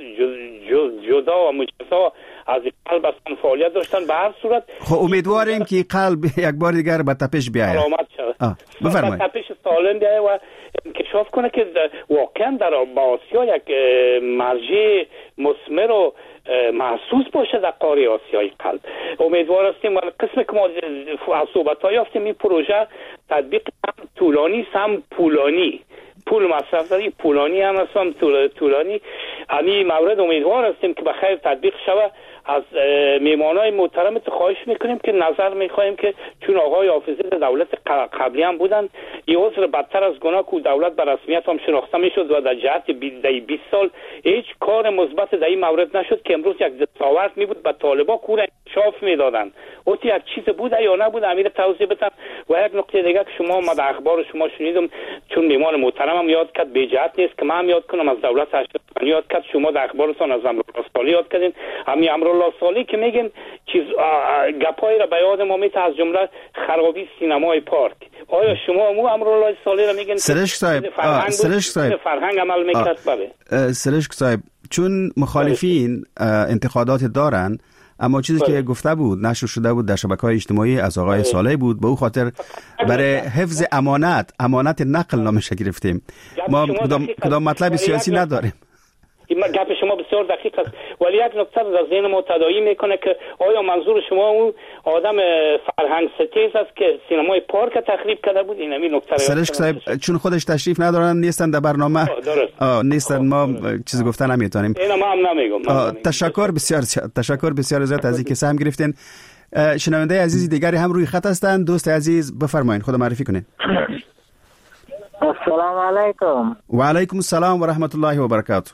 جدا و مجزا از قلب اصلا فعالیت داشتن. به هر صورت خب امیدواریم که قلب یک بار دیگر به تپش بیاید، سلامت شود، بفرمایید، تپش سالم بیاید و انکشاف کنه که واقعا در آسیا یک مرجع مثمر و محسوس باشه در قاره آسیای قلب. امیدوار هستیم و قسم که ما از صحبت‌ها یافتیم این پروژه تطبیق هم طولانی هم پولانی، پول مصرف داری پولانی هم هستم طولانی. همین مورد امیدوار هستیم که بخیر تطبیق شود. از میمانای محترمت خواهش میکنیم که نظر میخواهیم که چون آقای حافظی دولت قبلی هم بودن، این عذر بدتر از گناه که دولت به رسمیت هم شناخته میشد و در جهت 20 سال هیچ کار مثبت در این مورد نشد که امروز یک دستاورد میبود به طالبا کور انکشاف میدادن. اوتی یک چیز بوده یا نبوده امیر توضیح بدن. و یک نکته دیگه که شما ما در اخبار شما شنیدم، چون میمان محترم هم یاد کرد، به جهت نیست که من هم یاد کنم، از دولت اشرفی یاد کرد، شما در اخبارتون از امرالله صالح یاد کردین. همین امرالله صالح که میگن چیز گپایی را به یاد ما میاد، از جمله خرابی سینمای پارک. آیا شما امرالله صالح را میگن سرشک صاحب فرهنگ عمل میکرد؟ بله سرشک صاحب، چون مخالفین انتقادات دارن، اما چیزی که گفته بود نشر شده بود در شبکه‌های اجتماعی از آقای صالح بود، به او خاطر برای حفظ امانت نقل نامش گرفتیم. ما کدام مطلب سیاسی نداریم. این گپ شما بسیار دقیق است، ولی یک نکته در ذهن ما تداعی میکنه که آیا منظور شما اون آدم فرهنگ ستیز است که سینمای پارک تخریب کرده بود؟ این همین نکته. سرشک صاحب چون خودش تشریف ندارن، نیستن در برنامه، نیستن، ما چیز گفتن نمیتونیم. اینا ما هم نمیگم. تشکر بسیار زیاد از اینکه سهم گرفتین. شنونده عزیزی دیگری هم روی خط هستن. دوست عزیز بفرمایید، خود معرفی کنین. السلام علیکم. و علیکم السلام و رحمت الله و برکاته.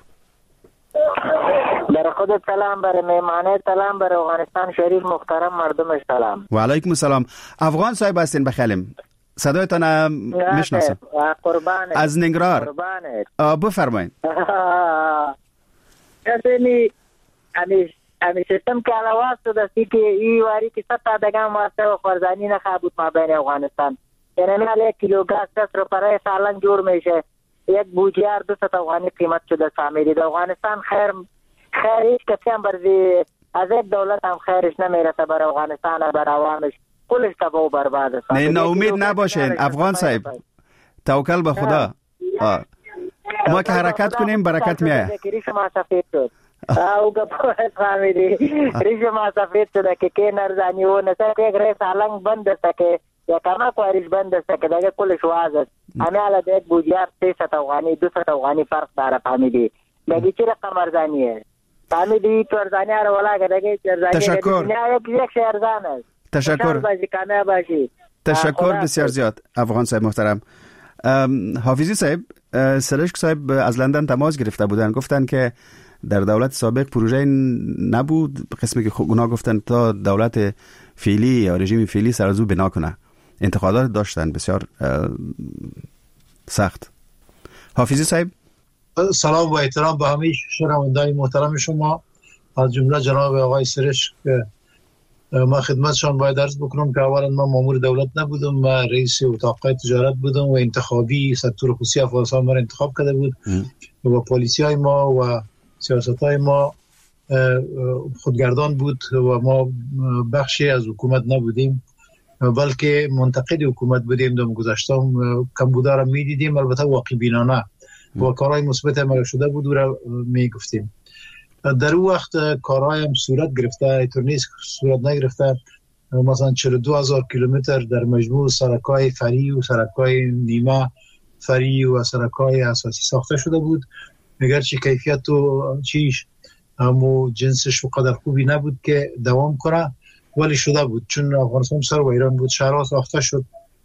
برای خودت سلام، برای میمانه سلام، برای افغانستان شریف محترم مردمش سلام. و علیکم السلام. افغان صاحب هستین بخیلیم، صدایتان میشناسم. قربانت. از ننگرهار. قربانت. بفرمایید. کسی امی سیستم که علاوه شده که ای واری که 100 دگان واسطه و خورزانی نخواه ما بین افغانستان، یعنی حالا 1 کیلو گاز 10 روپیه سالن جور میشه، یک بوجیار 200 افغانی قیمت شده فامیلی. در افغانستان خیر هیچ کسی هم برزی از یک دولت هم خیرش نمیرسه برای افغانستان و برای عوامش، کلش تباه و برباد است. نه امید نباشین افغان صاحب، توکل به خدا. ما که حرکت کنیم برکت میاد. ریش ما سفید شد او گپوه فامیلی، ریش ما سفید شده که نرزانی و نسه یک ریس علنگ بند است که یا کمک واریش بند است که دیگه کلش واز است. همه حالا دیگه بوجیار 300 افغانی 200 افغانی فرق داره فامیلی. دیگه چی رقم ارزانیه فامیلی؟ تو ارزانی رو ولا که دیگه ارزانی تشکر. یک شهرزان است. تشکر بسیار زیاد افغان صاحب محترم. حافظی صاحب، سرشک صاحب از لندن تماس گرفته بودن، گفتن که در دولت سابق پروژه نبود، قسمی که اونا گفتن تا دولت فعلی یا رژیم فعلی سر از او بنا کنه. انتقادات داشتن بسیار سخت. حافظی صاحب سلام و احترام به همه شنوندگان محترم شما، از جمله جناب آقای سرشک. ما خدمتشان باید عرض بکنم که اولا ما مامور دولت نبودم، ما رئیس اتاق تجارت بودم و انتخابی سکتور خصوصی افغانستان ما را انتخاب کرده بود و پالیسی های ما و سیاست های ما خودگردان بود و ما بخشی از حکومت نبودیم، بلکه منتقد حکومت بودیم. در گذشته کمبودا را میدیدیم، البته واقع بینانه و کارهای مثبت عمل شده بود و را میگفتیم. در اون وقت کارهای هم صورت گرفته، اینطور نیست صورت نگرفته. مثلا 42,000 کیلومتر در مجموع سرک‌های فری و سرک‌های نیمه فری و سرک‌های اساسی ساخته شده بود، اگرچه کیفیت و چیش همو جنسش و قدر خوبی نبود که دوام کنه، ولی شده بود. چون افغانستان سر و ایران بود، شهرها ساخته شد،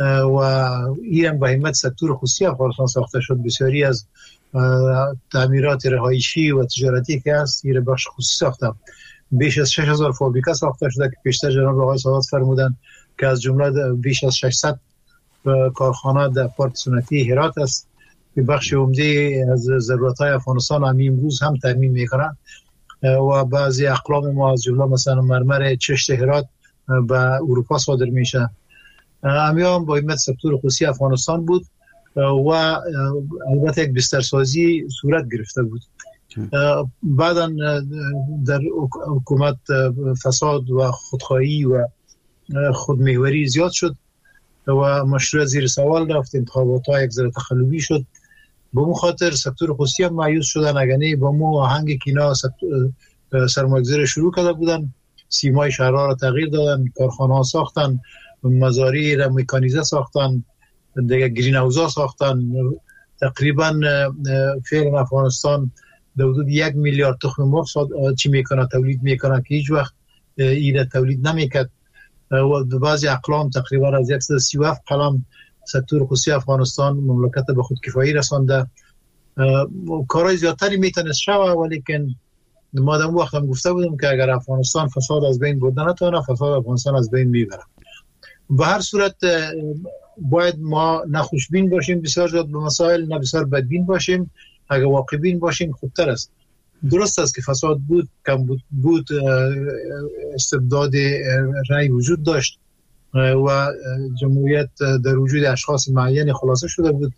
و این به همت سکتور خصوصی افغانستان ساخته شد. بسیاری از تعمیرات رهایشی و تجارتی که هست این بخش خصوصی ساخته. بیش از 6000 فابریکه ساخته شده که پیشتر جناب آقای سادات فرمودن که از جمله بیش از 600 کارخانه در پارک صنعتی هرات است که بخش عمده از ضرورت‌های افغانستان امروز هم تامین می‌کنند و بعضی اقلام ما از جمله مثلا مرمر چشت هرات به اروپا صادر میشه. هم با همت سکتور خصوصی افغانستان بود و البته یک بسترسازی صورت گرفته بود. بعدا در حکومت فساد و خودخواهی و خودمحوری زیاد شد و مشروع زیر سوال رفت، انتخابات ها یک ذره تخلوی شد. به اون خاطر سکتور خصوصی هم مایوس شدن، اگرنه با مو آهنگ کینا سرمایه‌گذاری شروع کرده بودن، سیمای شهرها را تغییر دادن، کارخانه ها ساختن، مزارع را مکانیزه ساختن، دیگه گرین هاوزا ساختن. تقریبا فعلا افغانستان در حدود 1 میلیارد تخم مرغ چی میکنه، تولید میکنه که هیچ وقت این تولید نمیکرد و بعضی اقلام تقریبا از 137 قلم سکتور خصوصی افغانستان مملکت به خودکفایی رسانده. کارهای زیادتری میتونه شوه، ولیکن ما در اون وقت هم گفته بودیم که اگر افغانستان فساد از بین برده نتونه، فساد افغانستان از بین میبره. به هر صورت باید ما نه خوشبین باشیم بسیار زیاد به مسائل، نه بسیار بدبین باشیم. اگر واقعبین باشیم خوبتر است. درست است که فساد بود، کم بود استبداد رأی وجود داشت و جمهوریت در وجود اشخاص معین خلاصه شده بود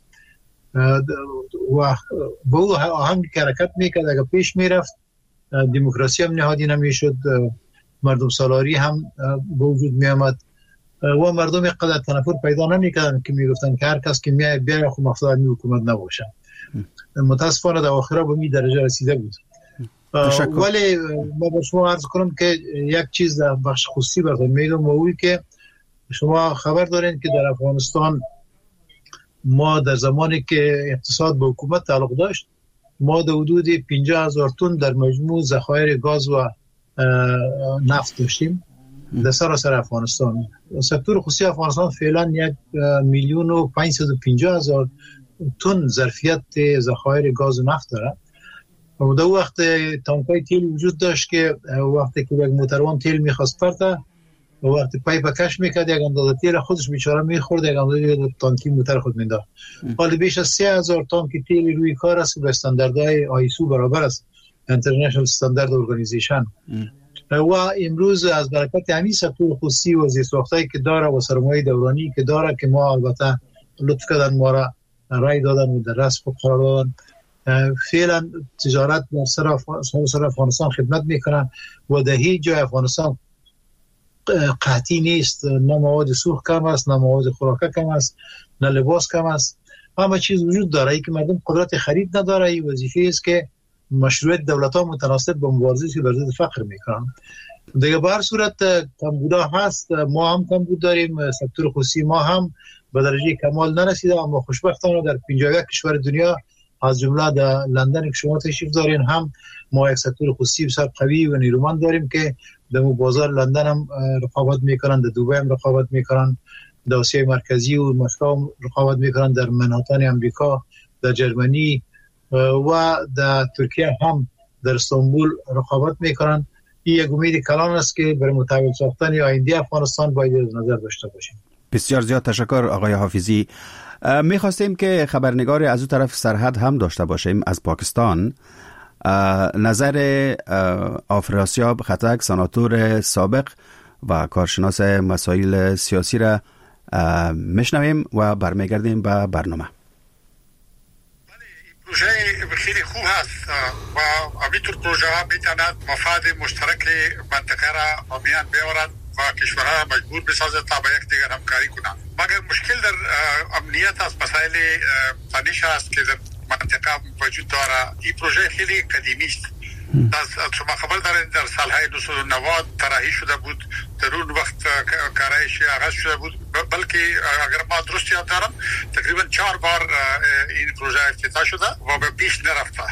و با او آهنگ حرکت میکرد. اگر پیش میرفت دموکراسی هم نهادی نمیشد، مردم سالاری هم به وجود میامد و مردم قدر تنفر پیدا نمیکردن که میگفتن که هر کس که میاد بیاره خود مفاد حکومت نباشه. متاسفانه در آخرا به می درجه رسیده بود. ولی ما به شما عرض کنم که یک چیز در بخش خصوصی براتون میگم و اوی که شما خبر دارین که در افغانستان ما در زمانی که اقتصاد به حکومت تعلق داشت، ما در حدود 50,000 تن در مجموع ذخایر گاز و نفت داشتیم در سراسر افغانستان. سکتور خصوصی افغانستان فعلا 1,550,000 تن ظرفیت ذخایر گاز و نفت داره. و در وقت تانکای تیل وجود داشت که وقتی که یک موتروان تیل میخواست پرته و وقتی پایپ کش میکرد یک اندازه تیل خودش بیچاره میخورد، یک اندازه تانکی موتر خود میداد. حالا بیش از 3,000 تانک تیل روی کار است به استانداردهای آیسو برابر است، اینترنشنال استاندارد ارگانیزیشن. و امروز از برکت همین سکتور خصوصی و زیرساختایی که داره و سرمایه دورانی که داره که ما البته لطف کردن ما را رای دادن و در رأس قرار دادن، فعلا تجارت در سر افغانستان خدمت میکنن و در هیچ جای افغانستان قحطی نیست. نه مواد سوخت کم است، نه مواد خوراکه کم است، نه لباس کم است. همه چیز وجود داره. ای که مردم قدرت خرید نداره، این وظیفه است که مشروعیت دولت ها متناسب با مبارزه بر ضد فقر میکنن. دیگه به هر صورت کمبودا هست، ما هم کمبود داریم، سکتور خصوصی ما هم به درجه کمال نرسیده، اما خوشبختانه در 51 کشور دنیا از جمله در لندن که شما تشریف دارین هم ما یک سکتور خصوصی بسیار قوی و نیرومند داریم که در بازار لندن هم رقابت میکنن، در دوبای هم رقابت میکنن، در آسیای مرکزی و مسکو رقابت میکنن، در منحتن امریکا، در جرمنی و در ترکیه هم در استانبول رقابت میکنن. این یک امید کلان است که برای متحول ساختن آینده افغانستان باید نظر داشته باشیم. بسیار زیاد تشکر آقای حافظی. میخواستیم که خبرنگاری از اون طرف سرحد هم داشته باشیم از پاکستان. نظر آفراسیاب خطک، سناتور سابق و کارشناس مسائل سیاسی را میشنویم و برمیگردیم به برنامه. پروژه خیلی خوب هست و همینطور پروژه ها میتواند مفاد مشترک منطقه را میان بیاورد و کشورها را مجبور بسازد تا با یک دیگر همکاری کنند. مگر مشکل در امنیت است، مسائل تنش است که در منطقه وجود داره. این پروژه خیلی قدیمی است. شما خبر دارید در سالهای 1990 طراحی شده بود، در اون وقت کارایش آغاز شده بود، بلکه اگر ما درست یاد دارم تقریبا 4 بار این پروژه افتتاح شده و به پیش نرفته.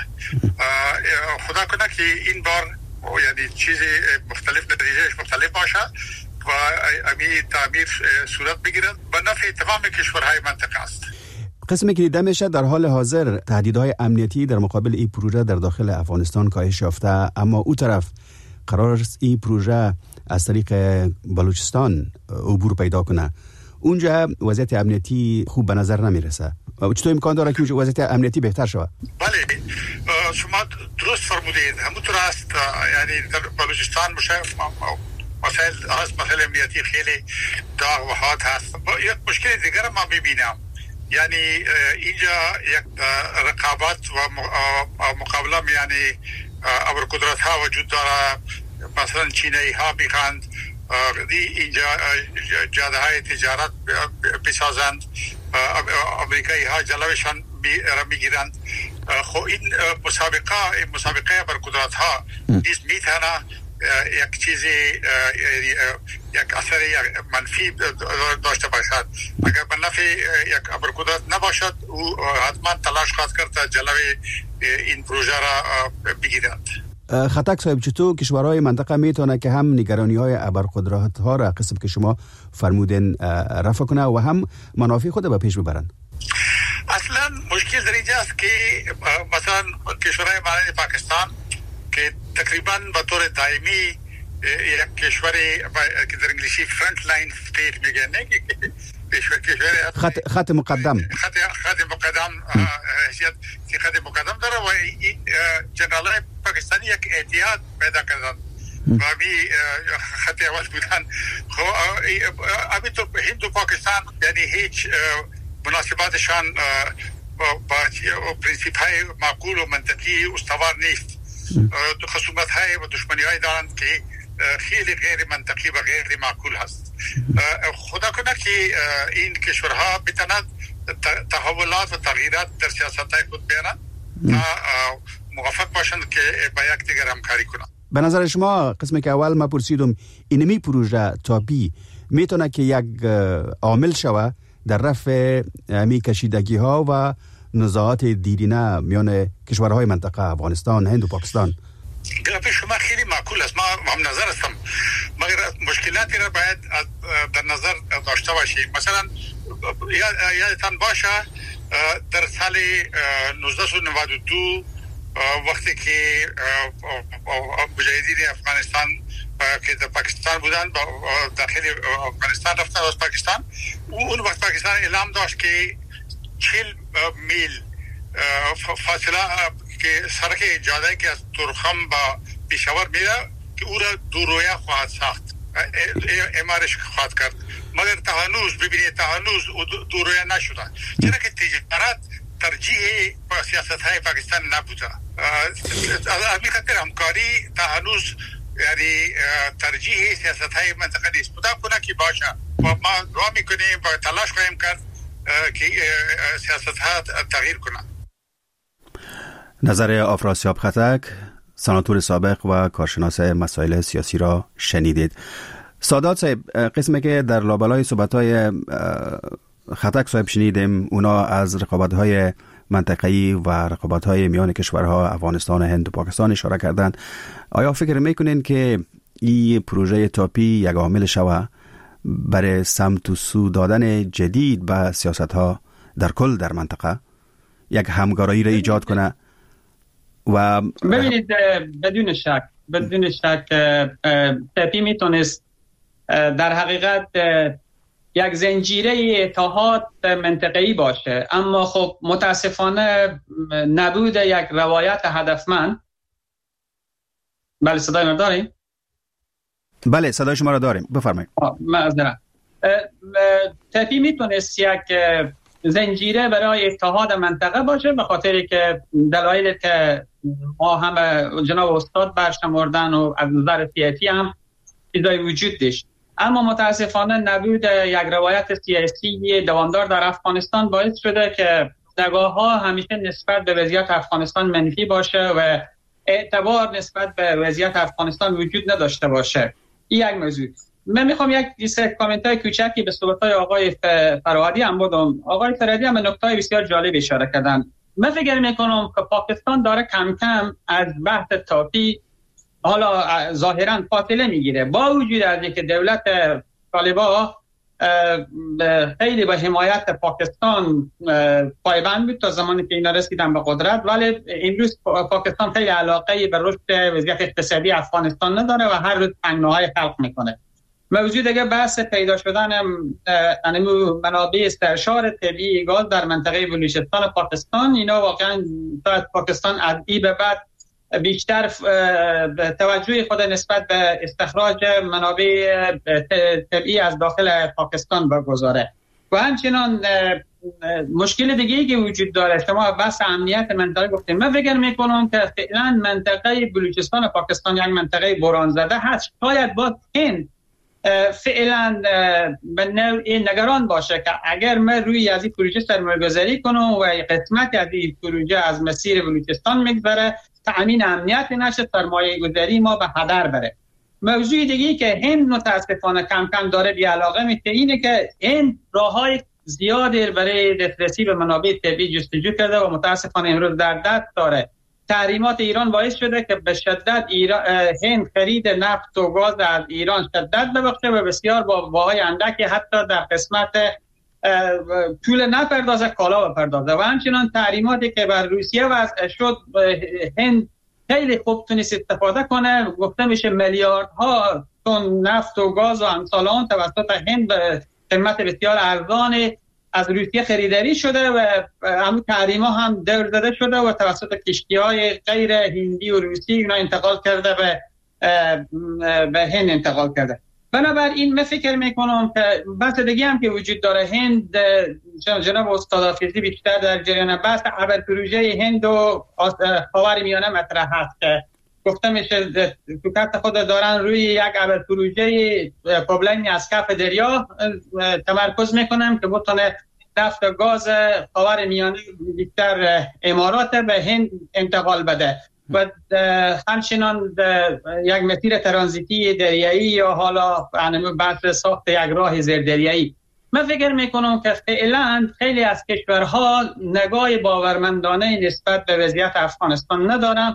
خدا کنه که این بار یعنی چیز مختلف، نتیجهش مختلف باشه و امی تعمیر صورت بگیرد به نفع تمام کشورهای منطقه است. قسمی که دیده میشه در حال حاضر تهدیدهای امنیتی در مقابل این پروژه در داخل افغانستان کاهش یافته، اما او طرف قرار است این پروژه از طریق بلوچستان عبور پیدا کنه. اونجا وضعیت امنیتی خوب به نظر نمیرسه. چطور امکان داره که وضعیت امنیتی بهتر شود؟ بله، شما درست فرمودید. همونطور است. یعنی در بلوچستان مسائل هست، مسائل امنیتی خیلی داغ و حاد هست. یک مشکل دیگر ما میبینم، یعنی اینجا یک رقابت و مقابله یعنی ابرقدرت ها وجود داره. مثلا چینی ها میخواند اینجا جاده های تجارت بسازند، امریکایی ها جلوشان میگیرند. خب این مسابقه ابرقدرت ها نیز میتونه یک چیزی، یک اثر منفی داشته باشد. اگر به نفع یک ابرقدرت نباشد، او حتما تلاش خواهد کرد تا جلوی این پروژه را بگیرند. خطک صاحب، چطور کشورهای منطقه میتونه که هم نگرانی های ابرقدرت ها را قسم که شما فرمودین رفع کنه و هم منافع خود به پیش ببرن؟ اصلا مشکل در اینجا است که مثلا کشورهای مانند پاکستان که تقریبا به طور دائمی یک کشوری که در انگلیسی فرنت لاین استیت میگن، خط مقدم حیثیت که خط مقدم داره و جنرالای پاکستانی یک اتحاد پیدا کردن و خط اول بودن. خب ابھی تو هند و پاکستان یعنی هیچ مناسباتشان با پرینسیپ های معقول و منطقی استوار نیست. خصومت های و دشمنی های دارند که خیلی غیر منطقی و غیر معقول هست. خدا کنه که این کشورها بتوانند تحولات و تغییرات در سیاست های خود بیارند تا موفق باشند که با یک دیگر همکاری کنند. به نظر شما قسمی که اول ما پرسیدم اینمی پروژه تاپی میتونه که یک عامل شوه در رفع همی کشیدگی ها و نزاعات دیرینه میان کشورهای منطقه افغانستان، هند و پاکستان؟ گپ شما خیلی معقول است، ما هم نظر هستم، مگر مشکلاتی را باید در نظر داشته باشیم. مثلا یادتان باشه در سال 1992 وقتی که مجاهدین افغانستان که در پاکستان بودن داخل افغانستان رفتن از پاکستان، اون وقت پاکستان اعلام داشت که 40 میل فاصله که سرک جاده که از تورخم با پیشاور میره که او را دورویه خواهد ساخت، امارش خواهد کرد. مگر تا هنوز ببینید تا هنوز دورویه نشده، چرا که تجارت ترجیح سیاست های پاکستان نبوده. از خاطر همکاری تا هنوز یعنی ترجیح سیاست های منطقه نیست. خدا کنه که باشه و ما دعا میکنیم و تلاش خواهیم کرد که سیاست ها تغییر کنه. نظر آفراسیاب خطک، سناتور سابق و کارشناس مسائل سیاسی را شنیدید. سادات صاحب، قسمی که در لابلای صحبت‌های خطک صاحب شنیدیم، اونا از رقابت‌های منطقه‌ای و رقابت‌های میان کشورها افغانستان، هند و پاکستان اشاره کردند. آیا فکر میکنین که این پروژه تاپی یک عامل شوه برای سمت و سو دادن جدید به سیاست‌ها در کل در منطقه، یک همکاری را ایجاد کنه؟ و ببینید بدون شک تاپی میتونست در حقیقت یک زنجیره اتحاد منطقه‌ای باشه، اما خب متاسفانه نبود یک روایت هدفمند. بله صدای ما داریم؟ بله صدای شما را داریم، بفرمایید. معذرت. تاپی میتونست یک زنجیره برای اتحاد منطقه باشه، به خاطری که دلایلی که ما هم جناب استاد برشمردن و از نظر سیاسی هم چیزای وجود داشت. اما متاسفانه نبود یک روایت سیاسی دوامدار در افغانستان باعث شده که نگاه ها همیشه نسبت به وضعیت افغانستان منفی باشه و اعتبار نسبت به وضعیت افغانستان وجود نداشته باشه. این یک موضوع. من میخوام یک کامنتای کوچکی به صحبت‌های آقای فرهادی هم بدم. آقای فرهادی هم به نکته‌های بسیار جالب اشاره کردن. من فکر میکنم که پاکستان داره کم کم از بحث تاپی حالا ظاهرا فاصله میگیره، با وجود از اینکه دولت طالبان خیلی به حمایت پاکستان پایبند بود تا زمانی که اینا رسیدن به قدرت، ولی امروز پاکستان خیلی علاقه به رشد وضعیت اقتصادی افغانستان نداره و هر روز تنگناهای خلق میکنه. موضوع دیگه بحث پیدا شدن منابع استعشار طبیعی گاز در منطقه بلوچستان پاکستان، اینا واقعا پاکستان از این به بعد بیشتر توجه خود نسبت به استخراج منابع طبیعی از داخل پاکستان بگذاره. و همچنان مشکل دیگه‌ای که وجود داره، شما بحث امنیت منطقه گفتیم، من فکر میکنم که فعلا منطقه بلوچستان پاکستان یک منطقه بحران زده هست. شاید با هند فعلا به نوعی نگران باشه که اگر من روی از این پروژه سرمایه‌گذاری کنم و قسمت از این پروژه از مسیر بلوچستان میگذره، تأمین امنیت نشه، سرمایه‌گذاری ما به هدر بره. موضوع دیگه‌ای که هند متاسفانه کم کم داره بی علاقه میشه اینه که هند راههای زیادی برای دسترسی به منابع طبیعی جستجو کرده و متاسفانه امروز در دست داره. تحریمات ایران باعث شده که به شدت هند خرید نفت و گاز از ایران شدت ببخشه و بسیار با باهای اندکی حتی در قسمت طول نپردازه کالا بپردازه. و همچنان تحریماتی که بر روسیه وضع شد، هند خیلی خوب تونست استفاده کنه. گفته میشه میلیاردها تن نفت و گاز و امثال آن توسط هند به قیمت بسیار ارزان از روسیه خریداری شده و همون تحریما هم دور داده شده و توسط کشتی‌های غیر هندی و روسی اینا انتقال کرده به هند انتقال کرده. بنابراین من فکر میکنم که بحث دیگه هم که وجود داره، هند جناب استاد حافظی بیشتر در جریان بحث اول پروژه هند و خاورمیانه مطرح هست که گفته میشه تو کارت خود دارن روی یک اول پروژه پروبلمی از کف دریا تمرکز میکنم که بتونه نفت و گاز خاورمیانه بیشتر امارات به هند انتقال بده و همچنان یک مسیر ترانزیتی دریایی یا حالا بحث ساخت یک راه زیردریایی. من فکر میکنم که فعلا خیلی از کشورها نگاه باورمندانه نسبت به وضعیت افغانستان ندارن.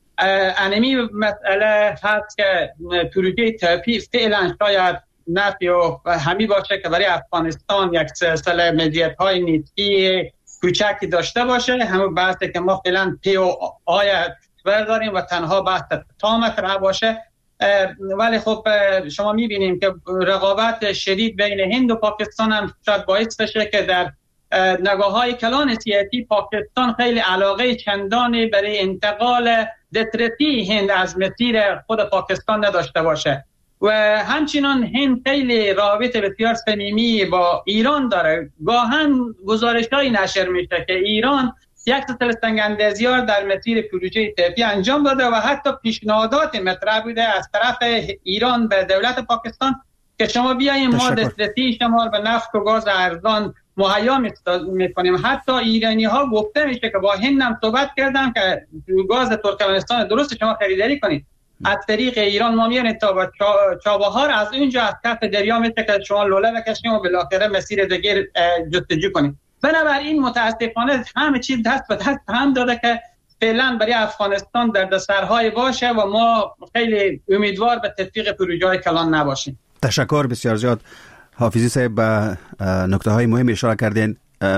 انمی مسئله هست که پروژه تاپی فعلا شاید نفی و همی باشه که برای افغانستان یک سلسله مزیت‌های نیستی کوچکی داشته باشه. همون بحثی که ما فعلا پی و آیت برداریم و تنها بحث تا مطرح باشه. ولی خب شما میبینیم که رقابت شدید بین هند و پاکستان هم شاید باعث بشه که در نگاه‌های کلان سیاسی پاکستان خیلی علاقه چندانی برای انتقال دسترسی هند از مسیر خود پاکستان نداشته باشه و همچنان هند خیلی رابط بسیار صمیمی با ایران داره. گاهن گزارش‌هایی نشر میشه که ایران یک سلسله سنگ‌اندازی‌ها در مسیر پروژه تاپی انجام داده و حتی پیشنهادات مطرح بوده از طرف ایران به دولت پاکستان که شما بیاییم ما دسترسی شما به نفت و گاز ارزان مهیا می‌کنیم. حتی ایرانی‌ها گفته میشه که با هند هم صحبت کردن که گاز ترکمنستان درست شما خریداری کنید، از طریق ایران ما میانیم تا چابهار، از اونجا از کف دریا میشه که شما لوله بکشیم و بالاخره مسیر دیگر جستجو کنیم. بنابراین متاسفانه همه چیز دست به دست هم داده که فعلا برای افغانستان دردسرهای باشه و ما خیلی امیدوار به تطبیق پروژه‌های کلان نباشیم. تشکر بسیار زیاد حافظی صاحب. به نکته های مهم اشاره کردین.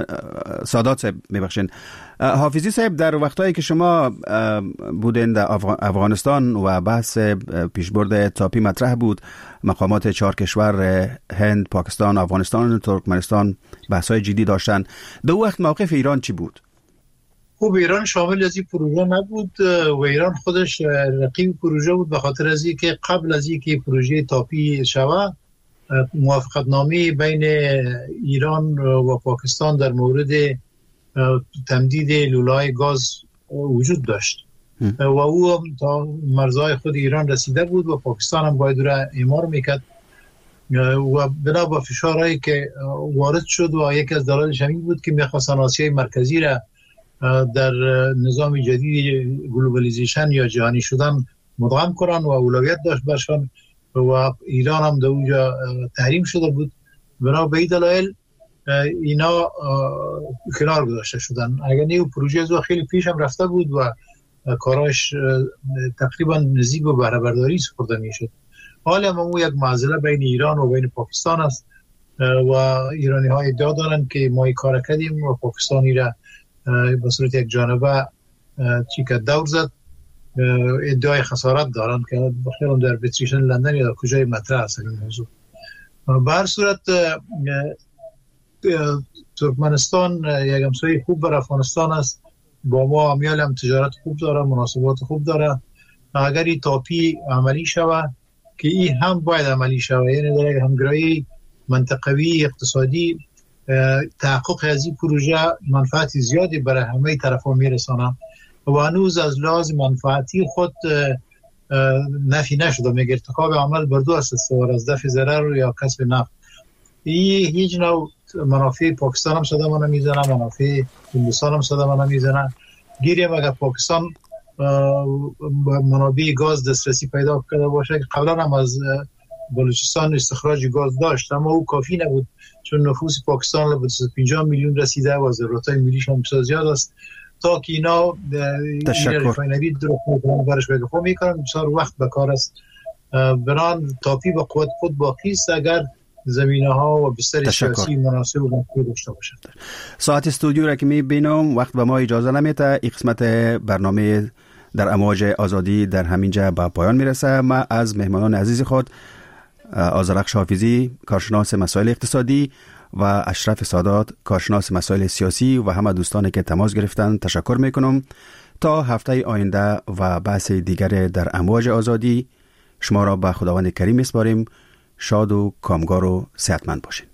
سادات صاحب میبخشین. حافظی صاحب، در وقتایی که شما بودین در افغانستان و بحث پیشبرد تاپی مطرح بود، مقامات 4 کشور هند، پاکستان، افغانستان و ترکمنستان بحث‌های جدی داشتن. دو وقت موقف ایران چی بود؟ خب ایران شامل از این پروژه نبود و ایران خودش رقیب پروژه بود، به خاطر از اینکه قبل از اینکه پروژه تاپی شود موافقتنامه بین ایران و پاکستان در مورد تمدید لوله‌های گاز وجود داشت و او هم تا مرزهای خود ایران رسیده بود و پاکستان هم باید را اعمار میکرد و بنا به فشارهایی که وارد شد و یکی از دلایلش همین بود که میخواستن آسیای مرکزی را در نظام جدید گلوبالیزیشن یا جهانی شدن مدغم کنن و اولویت داشت برشان و ایران هم در اونجا تحریم شده بود. بنا به این دلایل اینا کنار گذاشته شدن. اگر نیو پروژه زو خیلی پیش هم رفته بود و کاراش تقریبا نزدیک به بهره برداری سپرده میشد. حالا هم یک معضله بین ایران و بین پاکستان است و ایرانی ها ادعا دارند که ما این کار کردیم و پاکستانی را به صورت یک جانبه چی که دور زد. ادعای خسارت دارند که بخیرم در اربیتریشن لندن یا کجای مطرح است این موضوع. به هر صورت ترکمنستان یک همسایه خوب بر افغانستان است، با ما امیال هم تجارت خوب داره، مناسبات خوب داره. اگر این تاپی عملی شود که این هم باید عملی شود، یعنی در یک همگرایی منطقوی اقتصادی تحقق از این پروژه منفعت زیادی برای همه طرفا میرسانه و هنوز از لحاظ منفعتی خود نفی نشده. میگه ارتکاب عمل بر دو اساس از دفع ضرر یا کسب نفع. این هیچ نوع منافع پاکستان هم صدمه نمیزنه، منافع هندوستان هم صدمه نمیزنه. گیریم اگر پاکستان منابع گاز دسترسی پیدا کرده باشه که قبلا هم از بلوچستان استخراج گاز داشت، اما او کافی نبود چون نفوس پاکستان به 50 میلیون رسیده و ضرورت‌های ملیش هم بسیار زیاد است تا که اینا ریفاینری درست برش بگفت میکنن. بسیار وقت بکار است. بران تاپی با قوت خود باقی است اگر زمینه ها و بستر سیاسی مناسب و مناسب داشته باشد. ساعت استودیو را که میبینم وقت به ما اجازه نمیده. این قسمت برنامه در امواج آزادی در همینجا به پایان میرسه. ما از مهمانان عزیز خود آذرخش حافظی کارشناس مسائل اقتصادی و اشرف سادات کارشناس مسائل سیاسی و همه دوستانی که تماس گرفتن تشکر میکنم. تا هفته آینده و بحث دیگر در امواج آزادی شما را به خداوند کریم میسپاریم. شاد و کامگار و صحتمند باشید.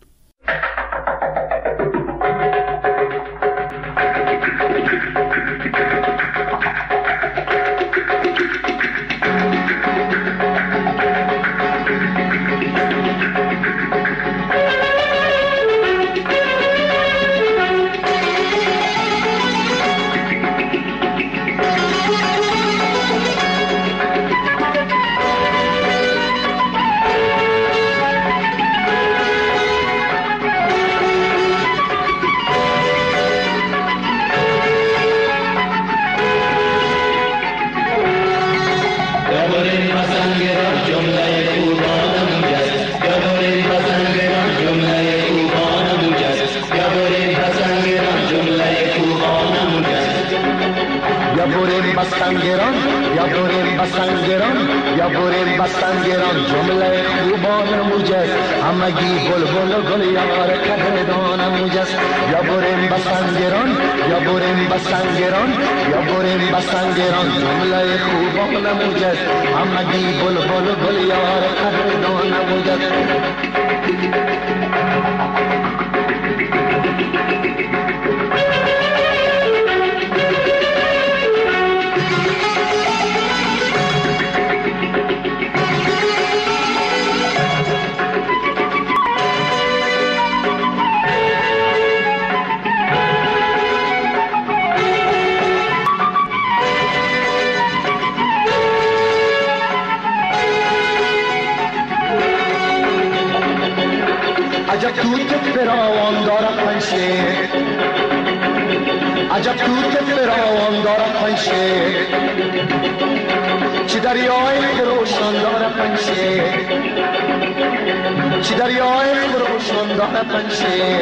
بسنگران جمله خوبان موجز همگی بلبل گل یار کدردان موجز یا بریم بسنگران یا بریم بسنگران یا بریم بسنگران جمله خوبان موجز همگی بلبل گل یار کدردان موجز عجب توت فراوان دارد پنشه عجب توت فراوان دارد پنشه چی دریای خروشان دارد پنشه چی دریای خروشان دارد پنشه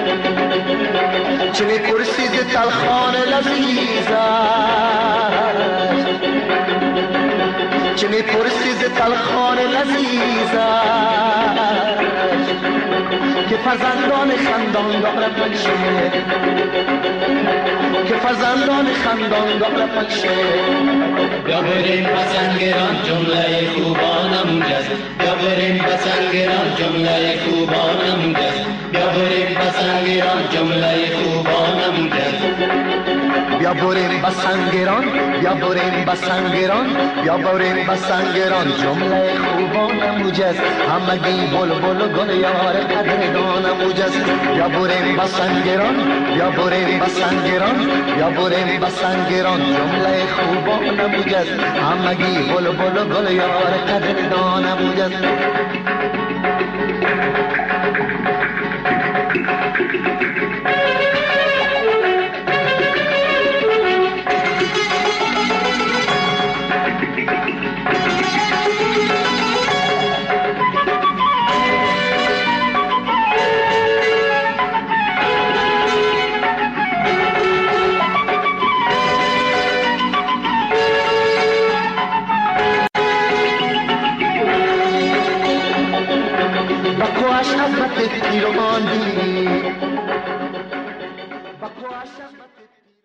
چی میپرسید تلخان لذیذه چی میپرسید تلخان لذیذه که فرزندان خندان داره پنشه که فرزندان خندان داره پنشه بیا بریم پسنگران جمله خوبانم جز بیا بریم پسنگران جمله خوبانم جز بیا بریم پسنگران جمله خوبانم جز بیا بریم بسنگران بیا بریم بسنگران بیا بریم بسنگران جمله خوبان موجز همگی بلبل گل یار قدردان موجز بیا بریم بسنگران بیا بریم بسنگران بیا بریم بسنگران جمله خوبان موجز همگی بلبل گل یار قدردان موجز